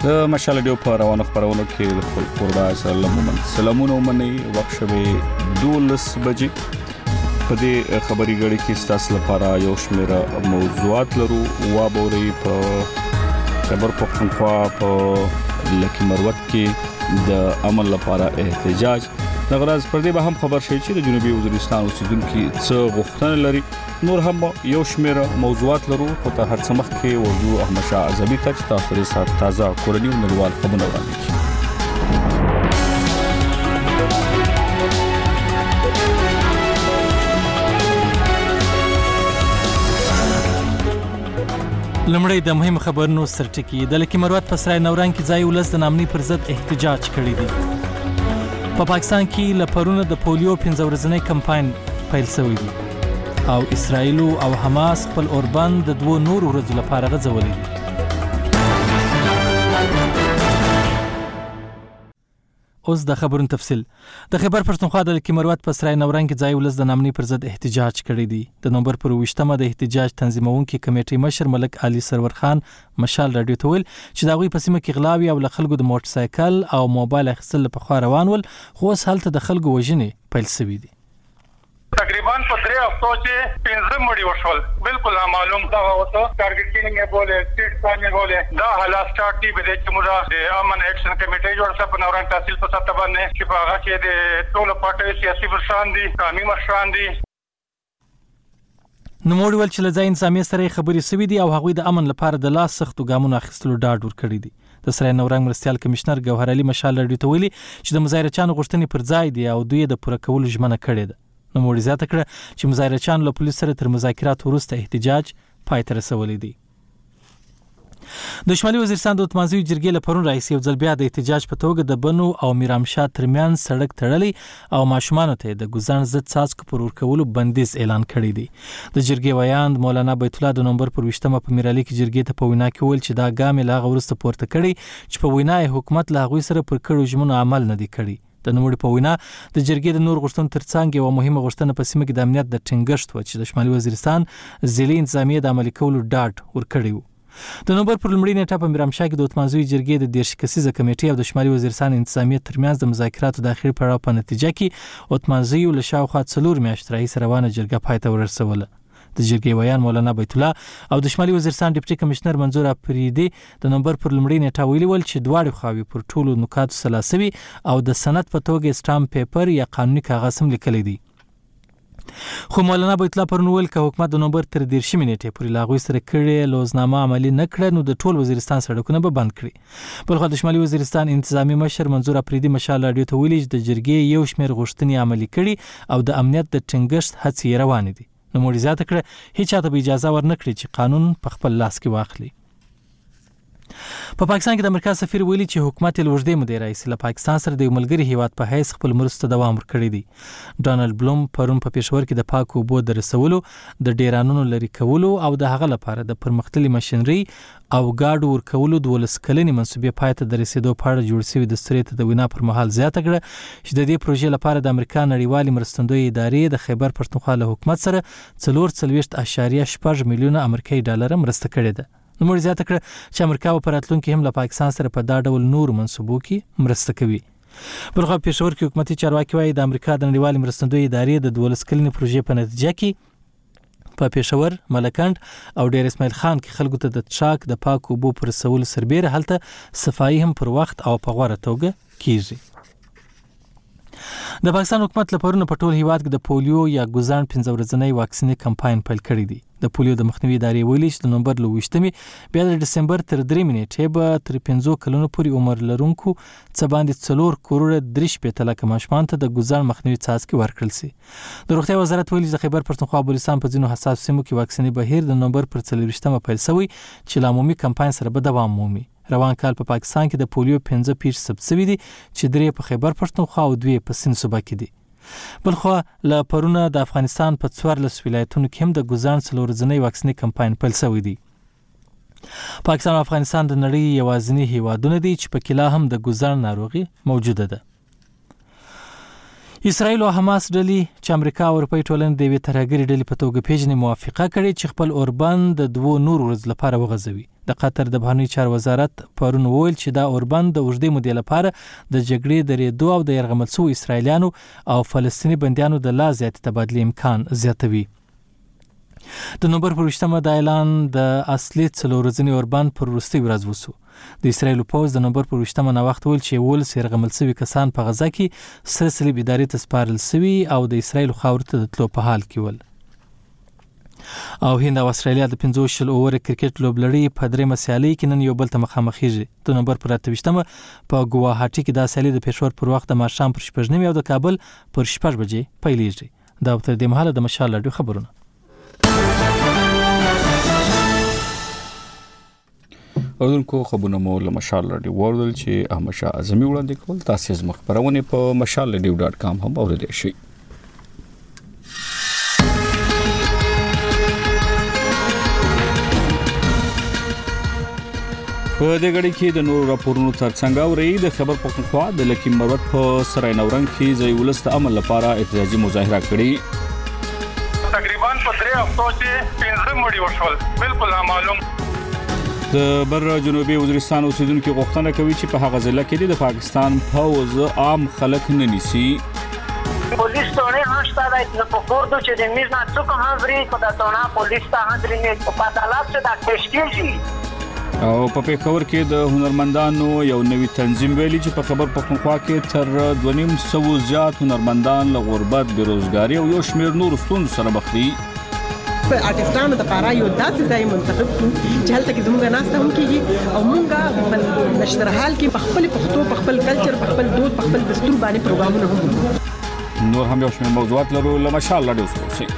د مشال ډیو په روانو خبرونو کې د خپل کوربه سلامونه ومني وخت شوي 12 بجې په دې خبري غړي کې ستاسو لپاره یو شمېر موضوعات لرو وابوري په خبر پختونخوا په لکی مروت کې د عمل لپاره احتجاج د غراز پر دې به هم خبر شي چې د جنوبي وزیرستان اوسیدونکو څه غوښتنه لري نور هم یو شمېر موضوعات لرو په تر هر څه مخکې ورجو احمد شاه اعظمي ته تاسو لپاره تازه کورنی او نړیوال خبرونه وړاندې کړي لمړی د مهم خبرونو سرټکی د لکی مروت په سرای نوران کې ځای ولس د نامني پر ضد احتجاج کړی دی په پاکستان کې لپرونه د پولیو 15 ورځنی کمپاین پیل شوی دی او اسرائیل او حماس خپل اوربند د 2 نور ورځو لپاره غځولې دي اوس د خبرونو تفصیل د خیبر پښتونخوا د لکی مروت په سرای نوران کې ځای ولس د نامني پر ضد احتجاج کړی دی د نومبر پر 28مه د احتجاج تنظیمونکو کمیټې مشر ملک علي سرور خان مشال رادیو ته ویل چې دا غوي په سیمه کې غلاوي او خلکو د موټر سایکل او موبایل اخیستل په خوا روان ول خو اوس هلته د خلکو وژنې پیل شوې دي تقریبا په 3 هفتو کې 15 مړي وشول بالکل معلوم دا اوسه ټارګټینګ یې بوله سټیټ ثاني بوله دا حالات سٹارټ دی به چې موږ د امن اکشن کمیټې جوړ څه په نوران تحصیل په سطح باندې چې په هغه کې د ټولو پارټي سیاسي مشران دي قومي مشران دي نوموړي ول چې لځای انسامي سره خبري سوي دي او هغوی د امن لپاره د لاس سختو ګامونو اخیستلو ډاډ ورکړی دي د سرای نورنګ مرستيال کمشنر ګوهر علي مشال رډیو ته ویلي چې د مظاهرچیانو غوښتنې پر ځای دي او دوی د پوره کولو ژمنه کړې ده نوموړي زیاته کړه چې مظاهرچیانو له پولیس سره تر مذاکرات وروسته احتجاج پای ته رسولی دی د شمالي وزیرستان د اتمانزوي جرګې له پرون راهیسې یو ځل بیا د احتجاج په توګه د بنو او میرامشاه ترمنځ سړک تړلی او ماشومانو ته د ګزن ضد څاڅکو پر ورکولو بندیز اعلان کړی دی د جرګې ویاند مولانا بیت الله د نومبر پر 20مه په میرالي کې جرګې ته په وینا کې ویل چې دا ګام له هغه وروسته پورته کړی چې په وینا حکومت له هغوی سره پر کړو ژمنو عمل نه دی کړی د نوموړي په وینا د جرګې د نور غوښتنو ترڅنګ یو مهمه غوښتنه په سیمه کې د امنیت د ټینګښت و چې د شمالي وزیرستان ځلې انتظامیه د عملي کولو ډاډ ورکړی و د نومبر پر لومړۍ نیټه په میرامشاه کې د اتمانزوي جرګې د 10 کسیزه کمیټې او د شمالي وزیرستان انتظامیه ترمنځ د مذاکراتو د اخري پړاو په نتیجه کې اتمانزوي له شاوخوا 4 میاشتې راهیسې روانه جرګه پای ته ورسوله د جرګې ویان مولانا بیت الله او د شمالي وزیرستان ډیپټي کمشنر منظور افریدي د نومبر پر لومړۍ نیټه ویلي ول چې دواړه خواوې پر ټولو نکاتو سلاسوي او د سند په توګه سټامپ پیپر یا قانوني کاغذ هم لیکلی دی خو مولانا بیت الله پرون ویل که حکومت د نومبر تر 10 نیټې پورې لاغوي سره کړي لوزنامه عملی نه کړه نو د ټول وزیرستان سړکونه به بند کړي بلخو د شمالي وزیرستان انتظامی مشر منظور افریدي مشال رادیو ته ویلي چې د جرګې یو شمېر غوښتنې عملي کړي او د امنیت د ټینګښت هڅې روانې دي نو موږ زیاته کړه هیڅ چاته به اجازه ورنکړي چې قانون په خپل لاس کې واخلي په پاکستان کې د امریکا سفیر ویلي چې حکومت له وړاندې مدیر رئیس له پاکستان سره د ملګری هیواد په حیث خپل مرسته دوام ورکړي دي ډانلډ بلوم پرون په پېښور کې د پاکو اوبو د رسولو د ډیرانونو لري کولو او د هغه لپاره د پرمختللي ماشينري او گاډو ورکولو د ولسکلنې منسوبې پای ته د رسیدو په اړه جوړ شوی د سترې د وینا پر مهال زیاته کړه چې د دې پروژې لپاره د امریکا نړیوالې مرستندوی ادارې د خیبر پښتونخوا له حکومت سره 4.8 میلیون امریکایي ډالر مرسته کړې ده نو موږ زیاته کړه چې امریکا په راتلونکي هم له پاکستان سره په دا ډول نور منسوبو کې مرسته کوي بلخو پېښور کې حکومتي چارواکي وايي د امریکا د نړیوالې مرستندوی ادارې د 12 کلنې پروژې په نتیجه کې په پېښور ملکند او ډیر اسماعیل خان کې خلکو ته د ټراک د پاک اوبو پر رسولو سربېره هلته صفایي هم پر وخت او په غوره توګه کیږي د پاکستان حکومت لپاره په ټول هیواد کې د پولیو یا ګزان 15 ورځنی واکسینې کمپاین پیل کړی دی د پولیو د مخنیوي ادارې ویلي چې د نومبر له 28مې بیا د ډسمبر تر 3 نیټې به تر 15 کلونو پورې عمر لرونکو څه باندې 4 کروڑ 3 لک ماشومان ته د ګزان مخنیوي څاڅکي ورکړل شي د روغتیا وزارت ویلي چې خیبر پښتونخوا بلوچستان په ځینو حساس سیمو کې واکسینې بهیر د نومبر پر 24مه پیل شوی چې له عمومي کمپاین سره به دوام مومي روان کال په پاکستان کې د پولیو 15 پیښې ثبت شوي دي چې 3 په خیبر پښتونخوا او 2 په سند صوبه کې دي بلخو له پرونه د افغانستان په 14 ولایتونو کې هم د ګزان 4 ورځنی واکسینې کمپاین پیل شوی دی پاکستان او افغانستان د نړۍ یوازینی هیوادونه دي چې په کله هم د ګزان ناروغي موجوده ده اسرائیل او حماس ډلې چې امریکا او اروپای ټولنې د وی ترهګری ډلې په توګه پیژنې موافقه کړې چې خپل اوربند د 2 نور ورځ لپاره وغځوي د قطر د بهرنیو چارو وزارت پرون وویل چې دا اوربند د اوږدې مودې لپاره د جګړې درېدو او د یرغمل شویو اسرایلیانو او فلسطیني بندیانو د لا زیاتې تبادلې امکان زیاتوي. د نومبر پر 20 د اعلان د اصلي 4 ورځني اوربند پر وروستۍ ورځ وسو. د اسرایل پوځ د نومبر پر 20 نه وخت ویل چې ولس یرغمل شوي کسان په غزا کې سره صلیب ادارې ته سپارل شوي او د اسرایل خاورې ته د تلو په حال کې ول. او هند او استرالیا د 15 اوور کرکټ لوبلړۍ په درېمه سیالۍ کې نن یو بل ته مخامخېږي. د نومبر پر 28 په ګواهاټي کې د سیالۍ د پېښور پر وخت د ماښام پر 6 او د کابل پر 6 بجې پیلېږي. دا تر دې مهاله د مشال رادیو خبرونه. اوردونکو خبرونه مو له مشال رادیو وردل چې احمد شاه اعظمي وړاندې کول. تاسو زموږ خبرونه په mashalradio.com هم اوریدئ شئ. په دې غړي کې د نور راپورونو ترڅنګ اوري د خبر پښتونخوا د لکی مروت په سرای نورنګ کې ځای ولست عمل لپاره احتجاجي مظاهره کړې. تقریبا په 3 هفتو کې 15 مړي وشول. بالکل معلوم. د بر جنوبي وزیرستان اوسیدونکو غوښتنه کوي چې په هغه ځای کې د پاکستان پوځ عام خلک نه نیسي. پولیس ټول نشته د پورتو چې د میز نه څوک حاضرې کو د تونه پولیس ته حاضرې نه په عدالت څخه د تشکیل او په پیښور کې د هنرمندانو یو نوی تنظیم ویلي چې په خبر پښتونخوا کې تر 2.5 زیات هنرمندان له غربت، بیروزګاری او یو شمېر نور ستونزو سره مخ دي. په آرټیستانو د پاره یو داسې ځای منتخب کړو چې هلته کې زموږ ناسته هم کېږي او موږ په نشر حال کې په خپل پښتو، په خپل کلچر، په خپل دود، په خپل دستور باندې پروګرامونه هم وکړو. نور هم یو شمېر موضوعات لرو. له مشال رادیو سره اوسئ.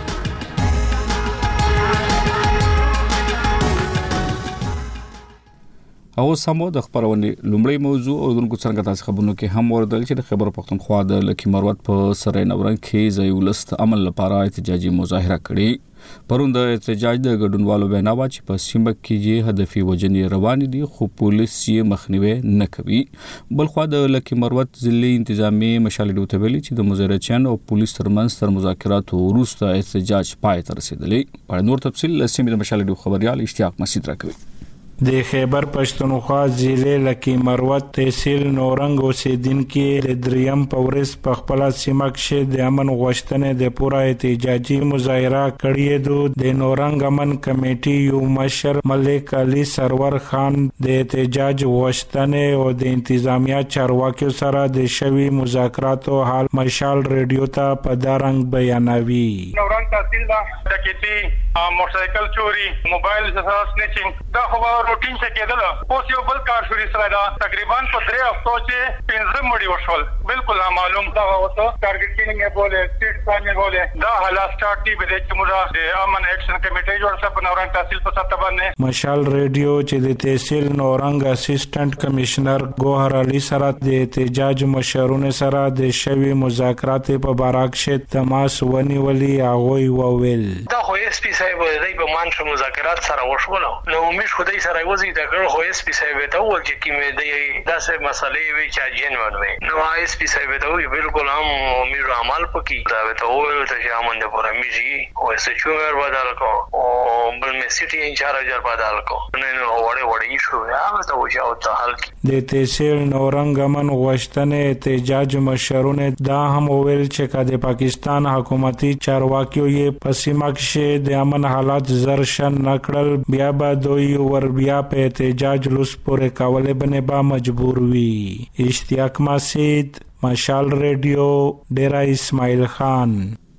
او سمو د خبرونه لومړی موضوع اوردونکو څنګه تاسو خبرونه کې هم وردل چې د خبر پښتونخوا د لکی مروت په سرای نورنګ کې ځای ولست عمل لپاره احتجاجي مظاهره کړې. پرون د احتجاج د ګډونوالو بیناوا چې په سیمه کې هدفي وجنې روان دي خو پولیس یې مخنیوي نه کوي. بلخوا د لکی مروت ضلعي انتظامی مشال رادیو ته ویلي چې د مظاهرچیانو او پولیس ترمنځ تر مذاکراتو وروسته احتجاج پای ته رسیدلی. په نور تفصیل سیمه د مشال رادیو خبريال اشتیاق مسعود راکوي. د خیبر پښتونخوا ضلع لکی مروت تحصیل نورنګ اوسیدونکو د دریم پورس په خپل سیمه کې د امن غوښتنې د پوره احتجاجي مظاهره کړې. د نورنګ امن کمیټې یو مشر ملک علي سرور خان د احتجاج غوښتنې او د انتظامیه چارواکو سره د شوی مذاکراتو حال مشال رادیو ته په دارنګ بیانوي. نورنګ تحصیل دا ډکیټي، موټرسایکل چوری، موبایل سنیچینګ دا خو روټین څه کېدل. اوس یو بل کار شروع شوی دا تقریبا په 3 هفتو کې 15 مړي وشول. بالکل معلوم دا اوس ټارګټ کینګ یې بوله، سټیټ پلان یې بوله. دا حالات سٹارټ دی به چې موږ د امن اکشن کمیټې جوړ شو په نورنګ تحصیل په سطح باندې. مشال رادیو چې د تحصیل نورنګ اسسټنټ کمشنر ګوهر علي سره د احتجاج مشرونه سره د شوی مذاکرات په باره کې تماس ونیولي. هغه وویل دا خو اس پی صاحب د په مانشو مذاکرات سره وشول. نو امید خدای سره وځي دا کړ خو اس پی صاحب ته وویل چې کیمه د داسې مسلې وی چې جنون وي. نو اس پی صاحب ته وی بالکل هم امید عمل پکې دا ته وویل چې امن د پوره میږي او اس چومر بدل کو او بل می سټي انچارج بدل کو. نو وړي شو هغه ته وځو ته حل د تحصیل نورنګ امن غوښتنې احتجاج مشرونه دا هم وویل چې کله پاکستان حکومتي چارواکي یې په سیمه کې د امن حالات زرشن نکړل بیا به دوی ور بیا په احتجاج لوس پورې کولې بنه با مجبور وي. اشتیاق مسعود، مشال رادیو، ډیرا اسماعیل خان.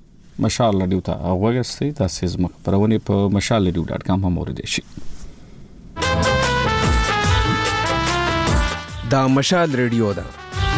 مشال رادیو ته وګورئ. تاسو زموږ خبرونه په mashalradio.com هم اوریدئ شئ. دا مشال رادیو ده.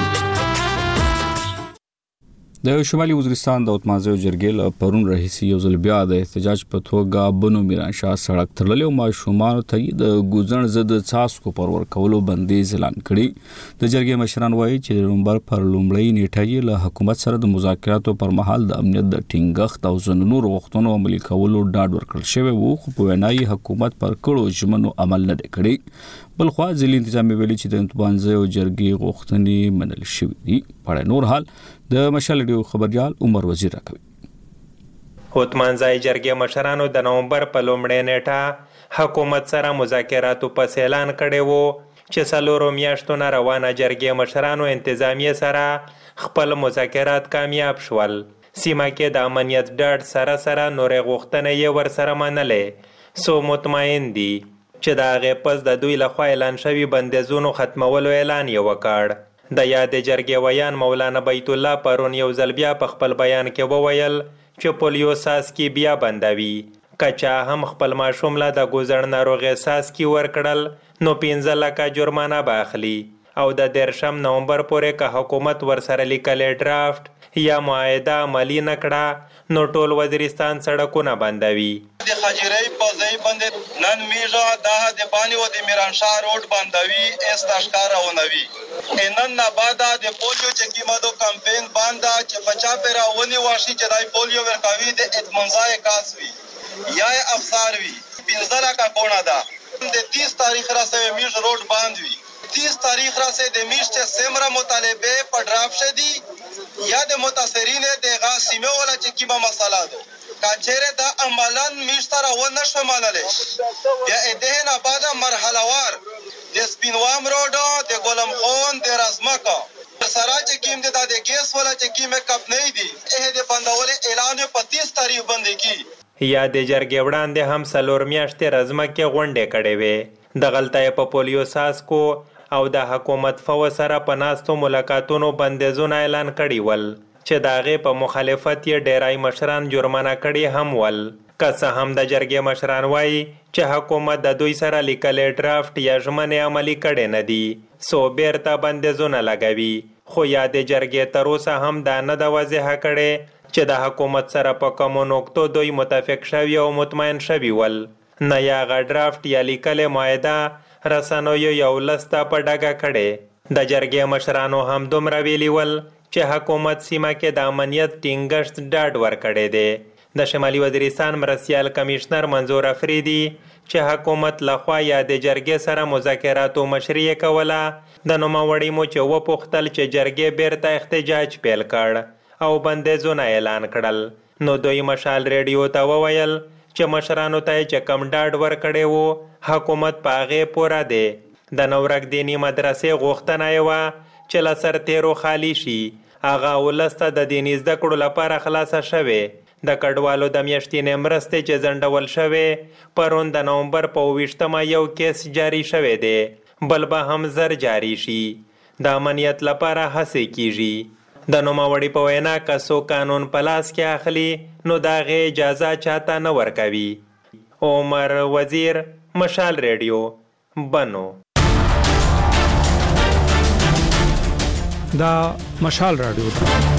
د شمالي وزیرستان د اتمازیو جرګې پرون راهیسي یو ځل بیا د احتجاج په توګه بنو میرانشاه سړک تړلې او ماشومان ته د ګوزن زد څاڅکو پر ورکولو بندیز اعلان کړي. د جرګې مشران وایي چې د نومبر پر لومړۍ نیټه له حکومت سره د مذاکراتو پر مهال د امنیت د ټینګښت او ځینو نورو غوښتنو عملي کولو ډاډ ورکړل شوی وو خو په وینای حکومت پر کړو ژمنو عمل نه کړی. بلخوا ځلې انتظامی ویلي چې د اتمازیو جرګې غوښتنې منل شوې دي. په نور حال د مشال رادیو خبريال عمر وزیر راکوي. اتمانځای جرګې مشرانو د نومبر په لومړۍ نیټه حکومت سره مذاکراتو پس اعلان کړی وو چې 4 میاشتو نه روانه جرګې مشرانو انتظامیه سره خپل مذاکرات کامیاب شول. سیمه کې د امنیت ډاډ سره سره نورې غوښتنې یې ورسره منلې. سو مطمئن دي چې د هغې پس د دوی لخوا اعلان شوي بندیزونو ختمولو اعلان یې وکړ. د یادې جرګې ویان مولانا بیت الله پرون یو ځل بیا په خپل بیان کې وویل چې پولیو ساسکي بیا بندوي. که چا هم خپل ماشوم له د ګوزړ ناروغۍ ساسکي ورکړل نو 15 لکه جرمانه به اخلي او د 13 نومبر پورې که حکومت ورسره لیکلی ډرافټ یا معاهده عملي نه کړه نو ټول وزیرستان سړکونه بندوي. د خاجرۍ په ځای باندې نن میږه دا د بانی او د میرانشاه روډ بندوي استاشکار اونوي. نن نه بعد د پولیو چې کیمدو کمپین باندې چې بچا پیرا ونی واشي چې دای پولیو ورکوي د اطمینان کاسوي یا افسر وي. 15 لکه کونه ده د 30 تاریخ را سره میږ روډ باندې 30 تاریخ را سره د میږ چې سمره مطالبه په ډراف شدي یا د متاثرین د غاسمه ولا چې کیما مساله ده کچره دا عملاً میشتره و نشو منلې بیا دې نه بعد مرحله وار د سپینوام روډ د ګولم خون د رازمکا سره چې کیم د ګیس ولا چې کیمه کپ نه دی د بندول اعلان په 30 تاریخ باندې کی. یا د جرګې وړاندې هم 4 میاشتې رازمکې غونډې کړې وې. د غلطۍ په پولیو ساسکو او د حکومت فو سره په ناستو ملاقاتونو بندیزونه اعلان کړي ول چې د هغې په مخالفت یې ډیری مشران جرمانه کړي هم ول. که څه هم د جرګې مشران وایي چې حکومت د دوی سره لیکلی ډرافټ یا ژمنې عملي کړی نه دي سو بیرته بندیزونه لګوي. خو یا د جرګې تر اوسه هم دا نه ده واضحه کړې چې د حکومت سره په کومو نقطو دوی متفق شوي او مطمئن شوي ول. نه یا هغه ډرافټ یا لیکلې معاهده رسنیو یو لسته په ډګه کړې. د جرګې مشرانو هم دومره ویلي ول چې حکومت سیمه کې د امنیت ټینګښت ډاډ ورکړی دی. د شمالي وزیرستان مرستیال کمیشنر منظور افریدي چې حکومت لخوا یا د جرګې سره مذاکراتو مشري کوله د نوموړي مو چې وپوښتل چې جرګې بیرته احتجاج پیل کړ او بندیزونه اعلان کړل نو دوی مشال ریډیو ته وویل چې مشرانو ته چې کم ډاډ ورکړی وو حکومت په هغې پوره دی. د نورک دیني مدرسې غوښتنه یې وه چې له سرتیرو خالي شي. هغه ولس ته د دیني زده کړو لپاره خلاصه شوې. د کډوالو د میاشتینې مرستې چې ځنډول شوې پرون د نومبر په 28 یو کیس جاری شوی دی بل به هم زر جاری شي. د امنیت لپاره هڅې کیږي. د نوموړي په وینا که څوک قانون په لاس کې اخلي نو د هغې اجازه چاته نه ورکوي. عمر وزیر، مشال ریډیو، بنو. دا مشال رادیو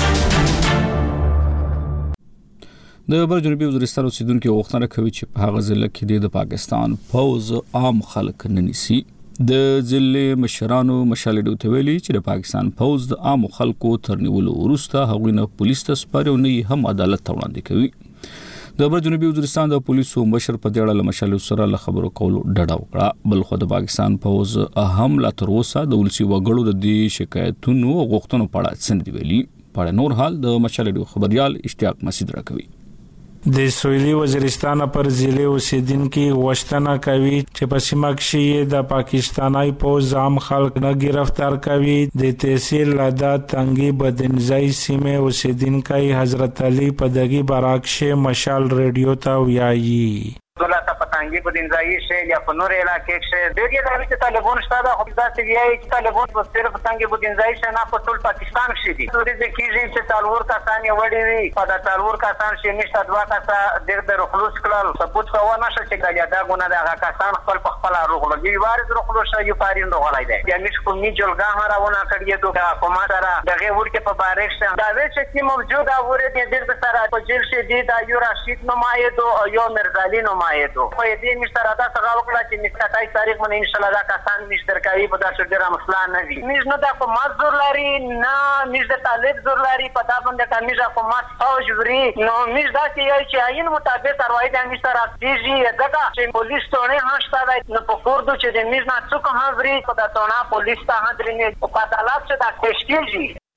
د بر جنوبي وزیرستان اوسیدونکو غوښتنه کوي چې په هغه ځل کې د پاکستان پوز عام خلک نه نیسي. د ځلې مشرانو مشالډو ته ویلي چې د پاکستان پوز د عام خلکو تر نیولو وروسته هغوی نه پولیس ته سپاري او نه هم عدالت ته وړاندې کوي. د بر جنوبي وزیرستان د پولیسو مشر په دې اړه له مشالډو سره له خبرو کولو ډډه وکړه. بل خو د پاکستان پوز هم لا تر اوسه د ولسي وګړو د دې شکایتونو او غوښتنو په اړه څه نه دی ویلي. په نور حال د مشالډو خبريال اشتیاق مسعود راکوي. د سویلي وزیرستان پر ضلع اوسیدونکو غوښتنه کوي چې په سیمه کې د پاکستاني پوز عام خلک نه گرفتار کوي. د تحصیل لدا تنګي بدنځای سیمه اوسیدونکو حضرت علي پدګي براکشه مشال ریډیو ته ویایي. دولت پتانګي بدنځای شه یا په نور علاقې کې ډېر یې د طالبان شته خو ځکه ویایي چې طالبان په صرف پتانګي بدنځای شه نه په ټول پاکستان کې دي. د دې کېږي چې تالور کسان یې وړي وي په دا تالور کسان چې نشته دوا کسان د رخلوص کړل ثبوت کوو نه شي چې دا ګونه د هغه کسان خپل رخلوي وارد رخلوص یو پارین رغلای دی. یا مش کومي جلګه راونه کړی دوه حکومت سره دغه ورکه په بارک شه دا وې چې موجود اوره دې د سره په جیل شه دي دا یو راشد نمایندو او یو مرزالي نمایندو په دې مشترا دا څنګه وکړه چې نشته تاریخ باندې ان شاء الله دا کسان مشتر کوي په داسې ډیر مسله نه وي. نشنه دا په مزدور لري نه نشته طالب زور لري په دا باندې کمیزه په مات فوج وري نو مش دا چې عین مطابق تروای د مشترا دیږي دغه چې پولیس ټونه هاشته نو په کوردو چې د میز نه څوک هم وري په دا ټونه پولیس ته حاضرینه په عدالت څخه د تشکیل شي.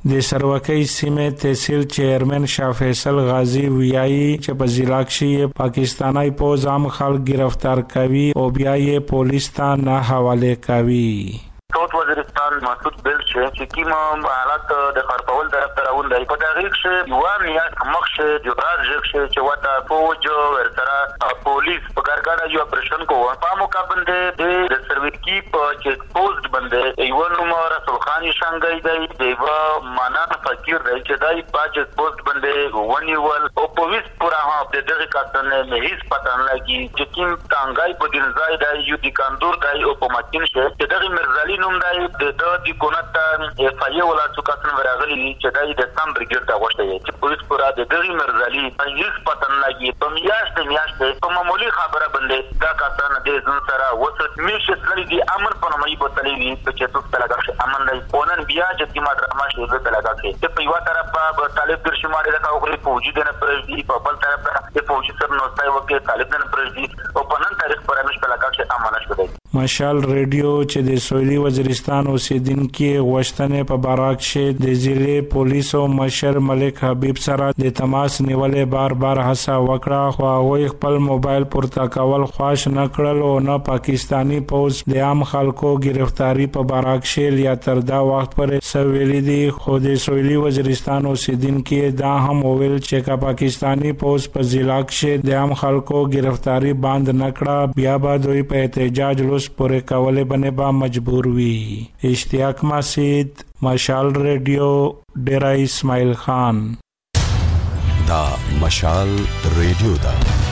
د سروکۍ سیمه تحصیل چیرمن شاه فیصل غازی ویایي چې په ضلع کې پاکستاني پوځ عام خلک گرفتار کوي او بیا یې پولیس ته نه حواله کوي. صوت وزیرستان مسعود بل چې کوم حالات د خرپول طرف ته راوندي په دغه کې یو میاشت مخشه د راز چې وتا فوج ورسره پولیس په ګرګاډه یو اپریشن کوو په مقابل د سرویس کی په چیک پوسټ باندې یو نومره رسول خان شنګای دی دیو مانان فقیر دی چې دای په چیک پوسټ باندې ونیول او پولیس پورا په دغه کاتن نه هیڅ پته نه لګي چې کوم تانګای په دینځای دی یو د کاندور دی او په ماکین شه چې دغه مرزالي نوم دی د کونت فایه ولا څوکاتن ورغلی چې دای د سم بریګر ته غوښته چې پولیس پورا د دغه مرزالي هیڅ پته نه لګي په میاشت په معمولی خبره باندې دا کاتن د ځن سره وسط میشه لري د امن په نامه په تلوي چې تاسو ته لګښ امن نه پونن بیا چې ما درما شي د لګښ چې په یو طرف په طالب در شماري دا خو فوجي د نه پرځي په بل طرف د فوجي سره نو ځای وکي طالب نه پرځي او په نن تاریخ پر امش په لګښ امن شوی. مشال ریډیو چې د سویلي وزیرستان اوسیدونکو غوښتنې په باراک کې د ضلع پولیسو مشر ملک حبیب سره د تماس نیولې بار هڅه وکړه خو هغه خپل موبایل پورته کول خوښ نه کړل او نه پاکستانی پولیس د عام خلکو گرفتاری په باراک کې یا تر دا وخت پورې سویلي دي خو د سویلي وزیرستان اوسیدونکو دا هم ویل چې کا پاکستانی پولیس په ضلع کې د عام خلکو گرفتاری بند نه کړه بیا به دوی په احتجاج پورې کولې باندې با مجبور وي. اشتیاق مسعود مشال ریډیو ډیرا اسماعیل خان. دا مشال ریډیو دا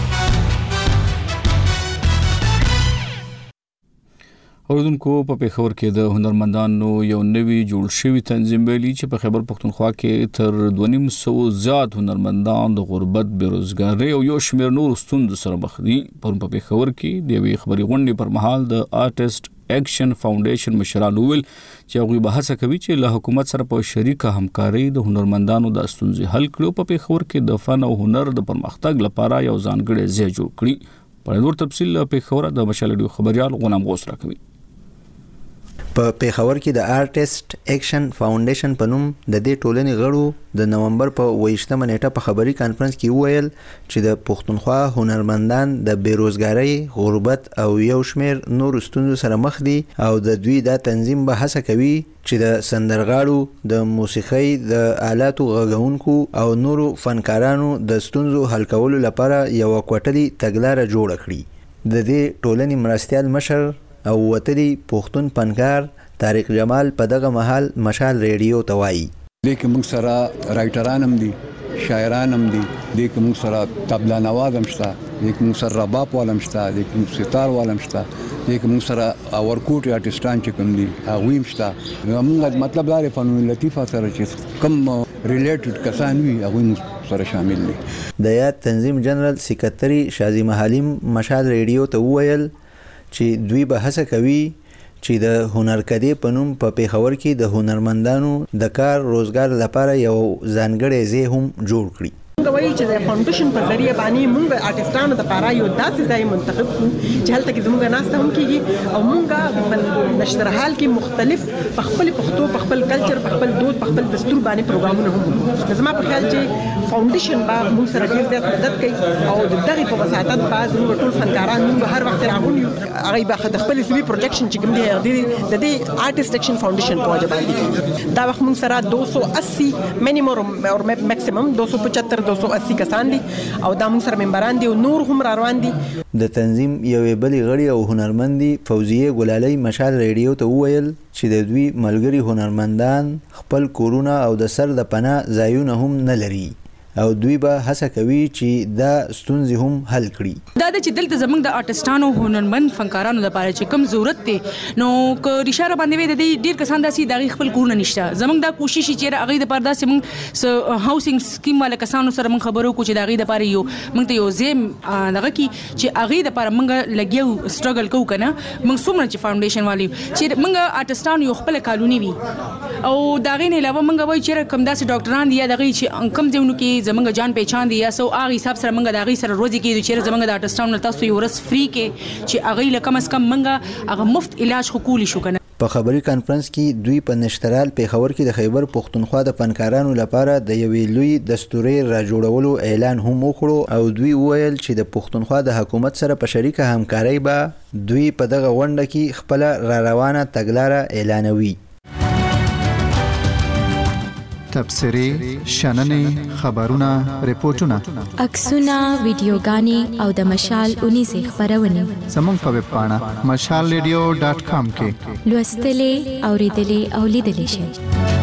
اوردونکو په پیښور کې د هنرمندانو یو نوی جوړ شوی تنظیم ویلي چې په خیبر پښتونخوا کې تر 2.5 زیات هنرمندان د غربت بیروزګاری او یو شمېر نور ستونزو سره مخ دي. په پیښور کې د یوې خبري غونډې پر مهال د آرټیست اکشن فاونډیشن مشرانو ویل چې هغوی به هڅه کوي چې له حکومت سره په شریکه همکاري د هنرمندانو د ستونزې حل کړي او په پیښور کې د فن او هنر د پرمختګ لپاره یو ځانګړی ځای جوړ کړي. په نور تفصیل پیښور د مشال ریډیو خبريال غلام غوث راکوي. په پیښور کې د آرټیست اکشن فاونډیشن په نوم د دې ټولنې غړو د نومبر په 28مه نیټه په خبري کانفرنس کې وویل چې د پښتونخوا هنرمندان د بیروزګاری، غربت او یو شمېر نور ستونزو سره مخ دي او د دوی دا تنظیم به هڅه کوي چې د سندرغاړو، د موسیقۍ، د آلاتو غږونکو او نورو فنکارانو د ستونزو حل کولو لپاره یو کوټلي تګلاره جوړ کړي. د دې ټولنې مرستیال مشر او وتلی پښتون فنکار طارق جمال په دغه محل مشال ریډیو ته وایي لیکن موږ سره رائټران هم دي، شاعران هم دي، لیکن موږ سره طبلا نواز هم شته، لیکن موږ سره رباب والم شته، لیکن موږ ستار والم شته، لیکن موږ سره اورکوټ آرټیسټان چې کوم دي هغه هم شته. موږ مطلب دا فنون لطیفه سره چې کوم ریلیټډ کسان وي هغه سره شامل دي. د یاد تنظیم جنرال سکرټری شازی حلیم مشال ریډیو ته وویل چې دوی به هڅه کوي چې د هنرکدې په نوم په پیښور کې د هنرمندانو د کار روزګار لپاره یو ځانګړی ځای هم جوړ کړي. غوي چې د فاونډیشن په ذریعہ باندې موږ آرټیستانو د لپاره یو داسې ځای منتخب کړو چې هلته کې زموږ ناسته هم کیږي او موږ په نشر حال کې مختلف په خپل پښتو، په خپل کلچر، په خپل دود، په خپل دستور باندې پروګرامونه هم. زما په خیال چې فاونډیشن به موږ سره ډیر زیات مدد کوي او د دغه په وساتت باز موږ ټول فنکاران موږ هر وخت راغونیو هغه به د خپل فلمي پروجیکشن چې کوم دی د دې آرټیست اکشن فاونډیشن په وجه باندې دا وخت موږ سره 280 مینیمم او میکسیمم 275 280 کسان دي او دا موږ سره ممبران دي او نور هم روان دي. د تنظیم یوې بلې غړي او هنرمندي فوزیه ګلالۍ مشال ریډیو ته وویل چې د دوی ملګري هنرمندان خپل کورونه او د سر د پناه ځایونه هم نه لري او دوی به هڅه کوي چې دا ستونزې هم حل کړي. دا چې دلته زموږ د آرټیستانو هنرمند فنکارانو لپاره چې کوم ضرورت دی نو که ریشاره باندې وي د ډیر کسان داسې د خپل کورونه نشته. زموږ دا کوشش چې هغه د پردا سم هاوسینګ سکیم والا کسانو سره موږ خبرو کو چې د هغه لپاره یو موږ ته یو زم دغه کی چې هغه لپاره موږ لګیو سټرګل کوو کنه. موږ څومره چې فاونډیشن والی چې موږ آرټیستانو یو خپل کالونی وي او دا غي نه علاوه موږ وایو چې کوم داسې ډاکټران دي یا دغه چې کم ځونو کې زمونږ جان پہچان دي یا سو هغه حساب سره موږ د هغه سره روزي کې چې زمونږ د آرټیستانو تاسو یو ورس فری کې چې هغه لکم اس کم موږ هغه مفت علاج خو کولی شو کنه. په خبري کانفرنس کې دوی په نشترال پیښور کې د خیبر پښتونخوا د فنکارانو لپاره د یوې لوی دستوري راجوړولو اعلان هم وکړو او دوی وویل چې د پښتونخوا د حکومت سره په شریکه همکاري به دوی په دغه غونډه کې خپل را روانه تګلاره اعلانوي. تبصرې، شننې، خبرونه، ریپورتونه، عکسونه، ویډیوګانې او د مشال 19 خبرونه زموږ په ویب پاڼه mashalradio.com کې لوستلې، اوریدلې او لیدلې شئ.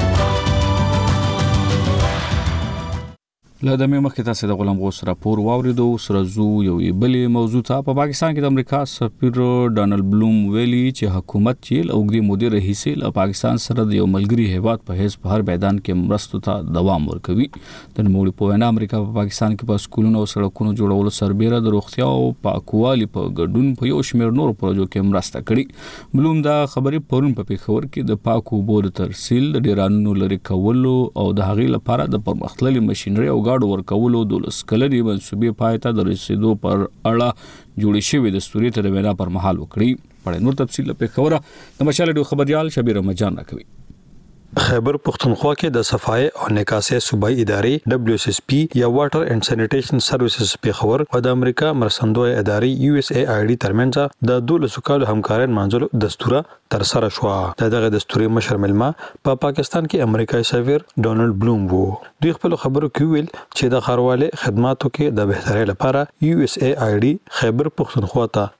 له دمه مخکې تاسو د غلام غوث راپور واوریدو. سره زو یو بلې موضوع ته په پاکستان کې د امریکا سفیر ډانلډ بلوم ویلي چې حکومت چې اوږدې مودې راهیسې له پاکستان سره د یو ملګری هیواد په حیث په هر میدان کې مرستو ته دوام ورکوي. د نوموړي په وینا امریکا په پاکستان کې په سکولونو او سړکونو جوړولو سربېره د روغتیا او پاکوالي په ګډون په یو شمېر نور پروژو کې مرسته کړې. بلوم دا خبرې پرون په پیښور کې د پاکو اوبو د ترسیل، د ډیرانونو لري کولو او د هغې لپاره د پرمختللي ماشينري او ګاډو ورکولو د لسکلري منسوبې پایته د رسیدو پر اړه جوړې شوې دستوري ته د وینا پر مهال وکړي. په نور تفصیل په خبره د مشال ډیو خبريال شبیر رمضان راکوي. خیبر پختونخوا کې د صفای او نکاسې صوبایي ادارې WSSP یا واټر اینڈ سینیټیشن سروسز پیښور او د امریکا مرستندوی ادارې USAID ترمنځ د 12 کال همکارۍ منځلو دستوره تر سره شو. دغه دستوري مشر ملما په پاکستان کې امریکایي سفیر ډانلډ بلوم وو. دوی خپل خبرو کې ویل چې د خارواله خدماتو کې د بهترۍ لپاره USAID خیبر پختونخوا ته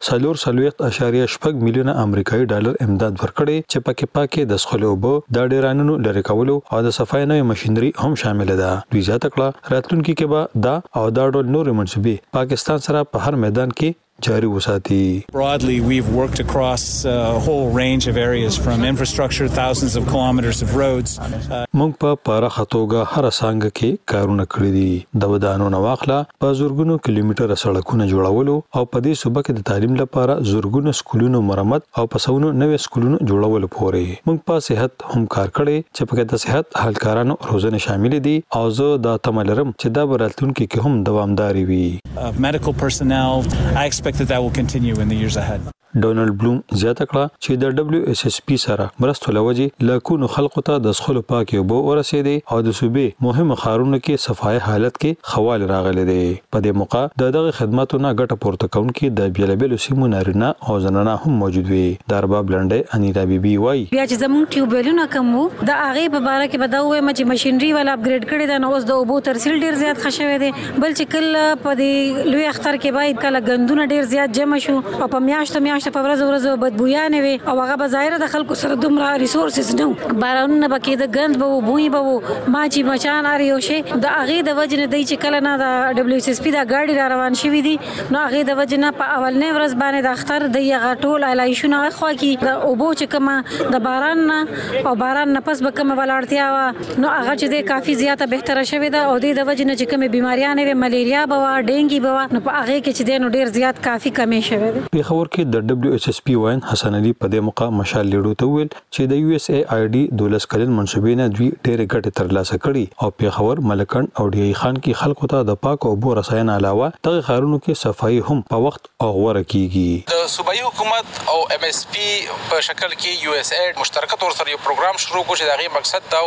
4.8 میلیونه امریکایي ډالر امداد ورکړي چې پکې پاکه د سخلوبو د ډیرانو لري کولو او د صفای نوې ماشينري هم شامل ده. دوی زیاته کړه راتلونکي کې به دا او دا ډول نور منسوبې پاکستان سره په هر میدان کې جاری وساتي. Broadly, we've worked across a whole range of areas from infrastructure, thousands of kilometers of roads. موږ په پراخه توګه هر څنګه کې کارونه کړی دي. د ودانو نواخله په زورګونو کیلومتره سړکونه جوړولو او په دې صوبه کې د تعلیم لپاره زورګونو سکولونو مرمت او پسونو نوې سکولونو جوړولو پورې. موږ په صحت هم کار کړی چې په د صحت حلکارانو روزنه شامل دي او زه د تملرم چې دا براتلونکو کې هم دوامداري وي. Medical personnel, I expect that will continue in the years ahead. ډانلډ بلوم زیاته کړه چې د WSSP سره مرستو لوجې لکونو خلکو ته د سخلو پاکي اوبو ورسېدي او د صوبې مهمه خارونو کې صفای حالت کې خوال راغلي دي. په دې موقع دغه خدماتو نه ګټه پورته کوونکي د بیلابل سیمو نارینه او زنانه هم موجود وي. درباب لنډي انیرا بیبي وای بیا چې زموږ ټیوبویلونه کومو د هغه په اړه کې بداوې مچ ماشينري ولا اپګریډ کړي دا نو اوس د اوبو ترسیل ډیر زیات خښوي دي. بل چې کله په دې لوی اختر کې باید کله غندونه ډیر زیات جمع شو او په میاشت په ورځ بدبویانه وي او هغه بظاهر د خلکو سره دومره ریسورسز نو بارانونه بکې د غند به بوې به ما چې مچان اړ یو شي د هغه د وجنه د چې کله نه د WSSP دا گاډي را روان شوې دي نو هغه د وجنه په اولنې ورځ باندې د اختر د یغه ټول علایشونه خو کې د اوبو چې کما د باران او باران نه پس به کم ولاړتیا نو هغه چې د کافي زیاته بهتره شوې ده او د وجنه چې کوم بیماریاں وي ملیریا به ډینګي به نو په هغه کې چې د نو ډیر زیات کافي کمې شوې ده. په خبر کې د WSSP وین حسن علي په دې موقع مشال لیډو ته ویل چې د USAID 12 کلن منسوبې نه دوی ډېر ګټه ترلاسه کړي او په خبر ملکن او ډی خان کې خلکو ته د پاک او بو رساین علاوه دغه خارونو کې صفائی هم په وخت او غوړه کیږي. د صوبایي حکومت او MSP په شکل کې USAID مشترکه تور سره یو پروګرام شروع کړ چې دغه مقصد دا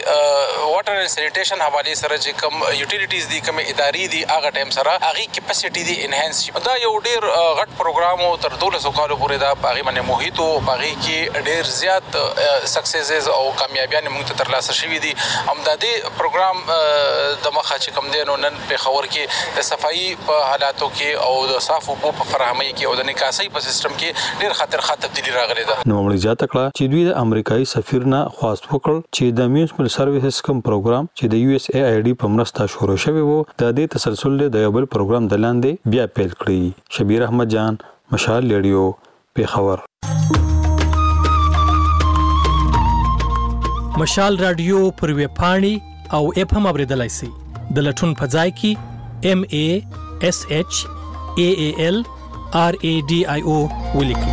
چې واټر اینڈ سینیټیشن حواله سره چې کوم یوټیلیټیز دي کوم ادارې دي هغه ټیم سره هغه کیپاسټي دي انهانس شي. دا یو ډیر غټ پروګرام او تر 12 کالو پورې دا هغه باندې محیط او هغه کې ډیر زیات سکسسز او کامیابیاں موږ ته ترلاسه شوې دي. همدادي پروګرام د مخه چې کوم دینو نن په خبر کې د صفائی په حالاتو کې او د صاف اوبو په فراهمۍ کې او د نکاسۍ په سیستم کې ډیر خطرخه تبدیلی راغلې ده. نو موږ زیاته کړه چې دوی د امریکایي سفیر نه خواست وکړ چې د میونسپل سرویسز کوم پروګرام چې د USAID په مرسته شروع شوی وو د دې تسلسل د یو بل پروګرام د لاندې بیا پیل کړی. شبیر احمد جان مشال ریډیو پیښور. مشال رادیو پر ویب پاڼې او اپ هم اوریدلای شئ. د لټون په ځای کې MASHALRADIO ولیکئ.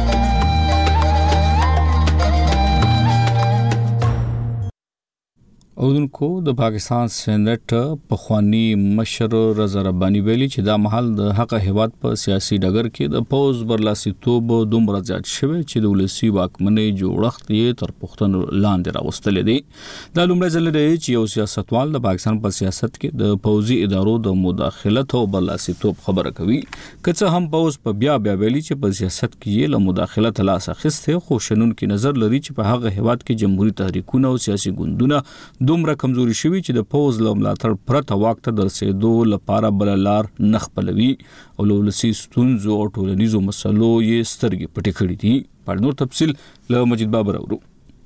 اودونکو د پاکستان سېنات پخوانی مشر رضا رباني ویلي چې دا مهال د حق هیواد په سیاسي ډګر کې د پوز برلاسیتوب دومره زیات شوی چې د ولسی واکمنۍ جوړښت یې تر پوښتنو لاندې راوستل دي. دا لومړی ځل دی چې یو سیاستوال د پاکستان په سیاست کې د پوزي ادارو د مداخلت او برلاسیتوب خبره کوي. که څه هم پوز په بیا ویلي چې په سیاست کې له مداخلت لاس اخیسته، خو شنونکو نظر لري چې په هغه هیواد کې جمهوریت تحریکونه او سیاسي ګوندونه دومره کمزوري شوي چې د پوز له ملاتړ پرته واک ته د رسېدو لپاره بل لار نه خپلوي او له ولسي ستونزو او ټولنیزو مسلو یې سترګې پټې کړې دي. په نور تفصیل له مجید بابر اورو.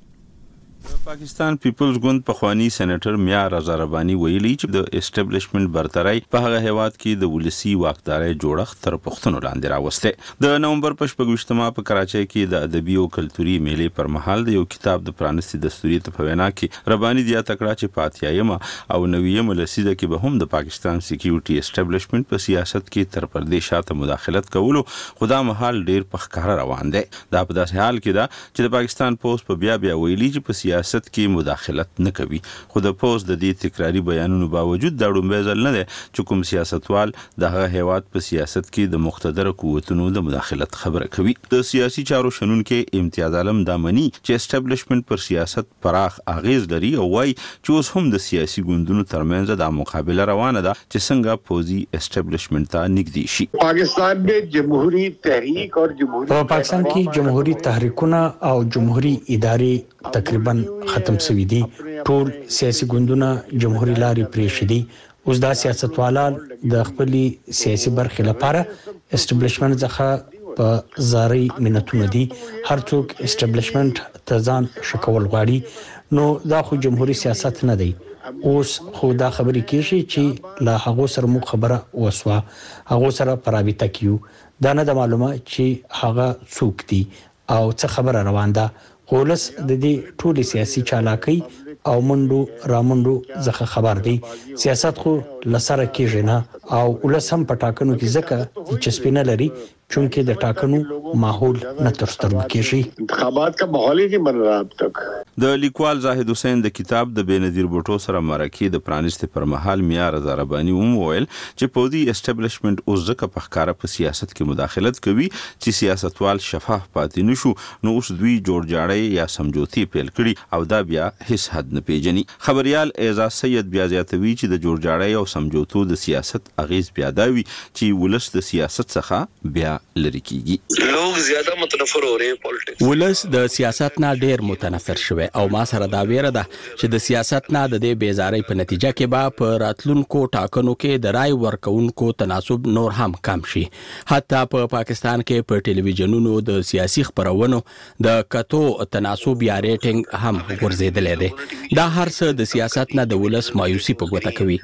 پاکستان پیپلز ګوند پخوانی سېنیټر میا رضا رباني ویلي چې د اسټابلیشمنت برتري په هغه هیواد کې د ولسی واکدارۍ جوړښت تر پوښتنو لاندې راوسته. د نومبر په 28مه په کراچۍ کې د ادبي او کلتوري میلې پر مهال د یو کتاب د پرانستي دستوري په وینا کې رباني د تکړه چې پاتیایم او نویم لسیده کې به هم د پاکستان سکیورټي اسټابلیشمنت په سیاست کې تر پردې شاته مداخلت کولو خدا مهال ډیر په ښکار روان دی. دا په داسې حال کې دا چې د پاکستان پوز په بیا ویلي چې په سیاست کې مداخلت نه کوي، خو د پوز د دې تکراری بیانونو باوجود دا ډومبه ځل نه دی چې کوم سیاستوال د هغه هیواد په سیاست کې د مقتدر قوتونو د مداخلت خبره کوي. د سیاسي چارو شنونکو امتیاز عالم دامنی چې اسټابلیشمنت پر سیاست پراخ اغیز لري او وايي چې اوس هم د سیاسي ګوندونو ترمنځ د مقابله روانه ده چې څنګه پوزي اسټابلیشمنت ته نږدې شي. پاکستان में جمهوری تحریک اور جمهوری په پاکستان کې جمهوری تحریکونه او جمهوری ادارې تقریبا ختم شوي دي. ټول سیاسي ګوندونه جمهوریت لاري پریښې دي. اوس دا سیاستوالان د خپل سیاسي برخې لپاره اسټابلیشمنت څخه په زاري منتونه دي. هر څوک اسټابلیشمنت ته ځان شکول غواړي، نو دا خو جمهوریت سیاست نه دی. اوس خو دا خبرې کیږي چې لا هغه سره مو خبره وسوه، هغه سره پرابطه کیو. دا نه د معلومه چې هغه څوک دي او څه خبره روان ده. ولس د دې ټولي سیاسي چالاکي او منډو رامنډو څخه خبر دی. سیاست خو لسره کېږي نه او ولس هم په ټاکنو کې ځکه چې سپینه لري چونکه د ټاکنو ماحول نه تر سترګو کېږي. انتخابات کا ماحول هی نه بن رہا اب تک. د لیکوال زاهد حسین د کتاب د بنظیر بوټو سره مرکه د پرانست پر مهال میا رضا رباني وویل چې پودي اسټابلیشمنت اوس ځکه په ښکارا په سیاست کې مداخلت کوي چې سیاستوال شفاف پاتې نشو، نو اوس دوی جوړجاړی یا سمجوتي پیل کړي او دا بیا هیڅ حد نه پیژني. خبريال اعزاز سید بیا زیاتوي چې د جوړجاړی او سمجوتو د سیاست اغیز بیا داوي چې ولس د سیاست څخه بیا لری کیږي. لوگ زیاده متنفر हो रहे हैं پالیټکس. ولس د سیاست نه ډیر متنفر شوی او ما سره دا ویره ده چې د سیاست نه د دې بیزارۍ په نتیجه کې به په راتلونکو ټاکنو کې د رای ورکونکو تناسب نور هم کم شي. حتی په پاکستان کې په ټلویزیونونو د سیاسي خبرونو د کتو تناسب یا ریټینګ هم ورزيدلې ده. دا هر څه د سیاست نه د ولس مایوسي په ګوته کوي.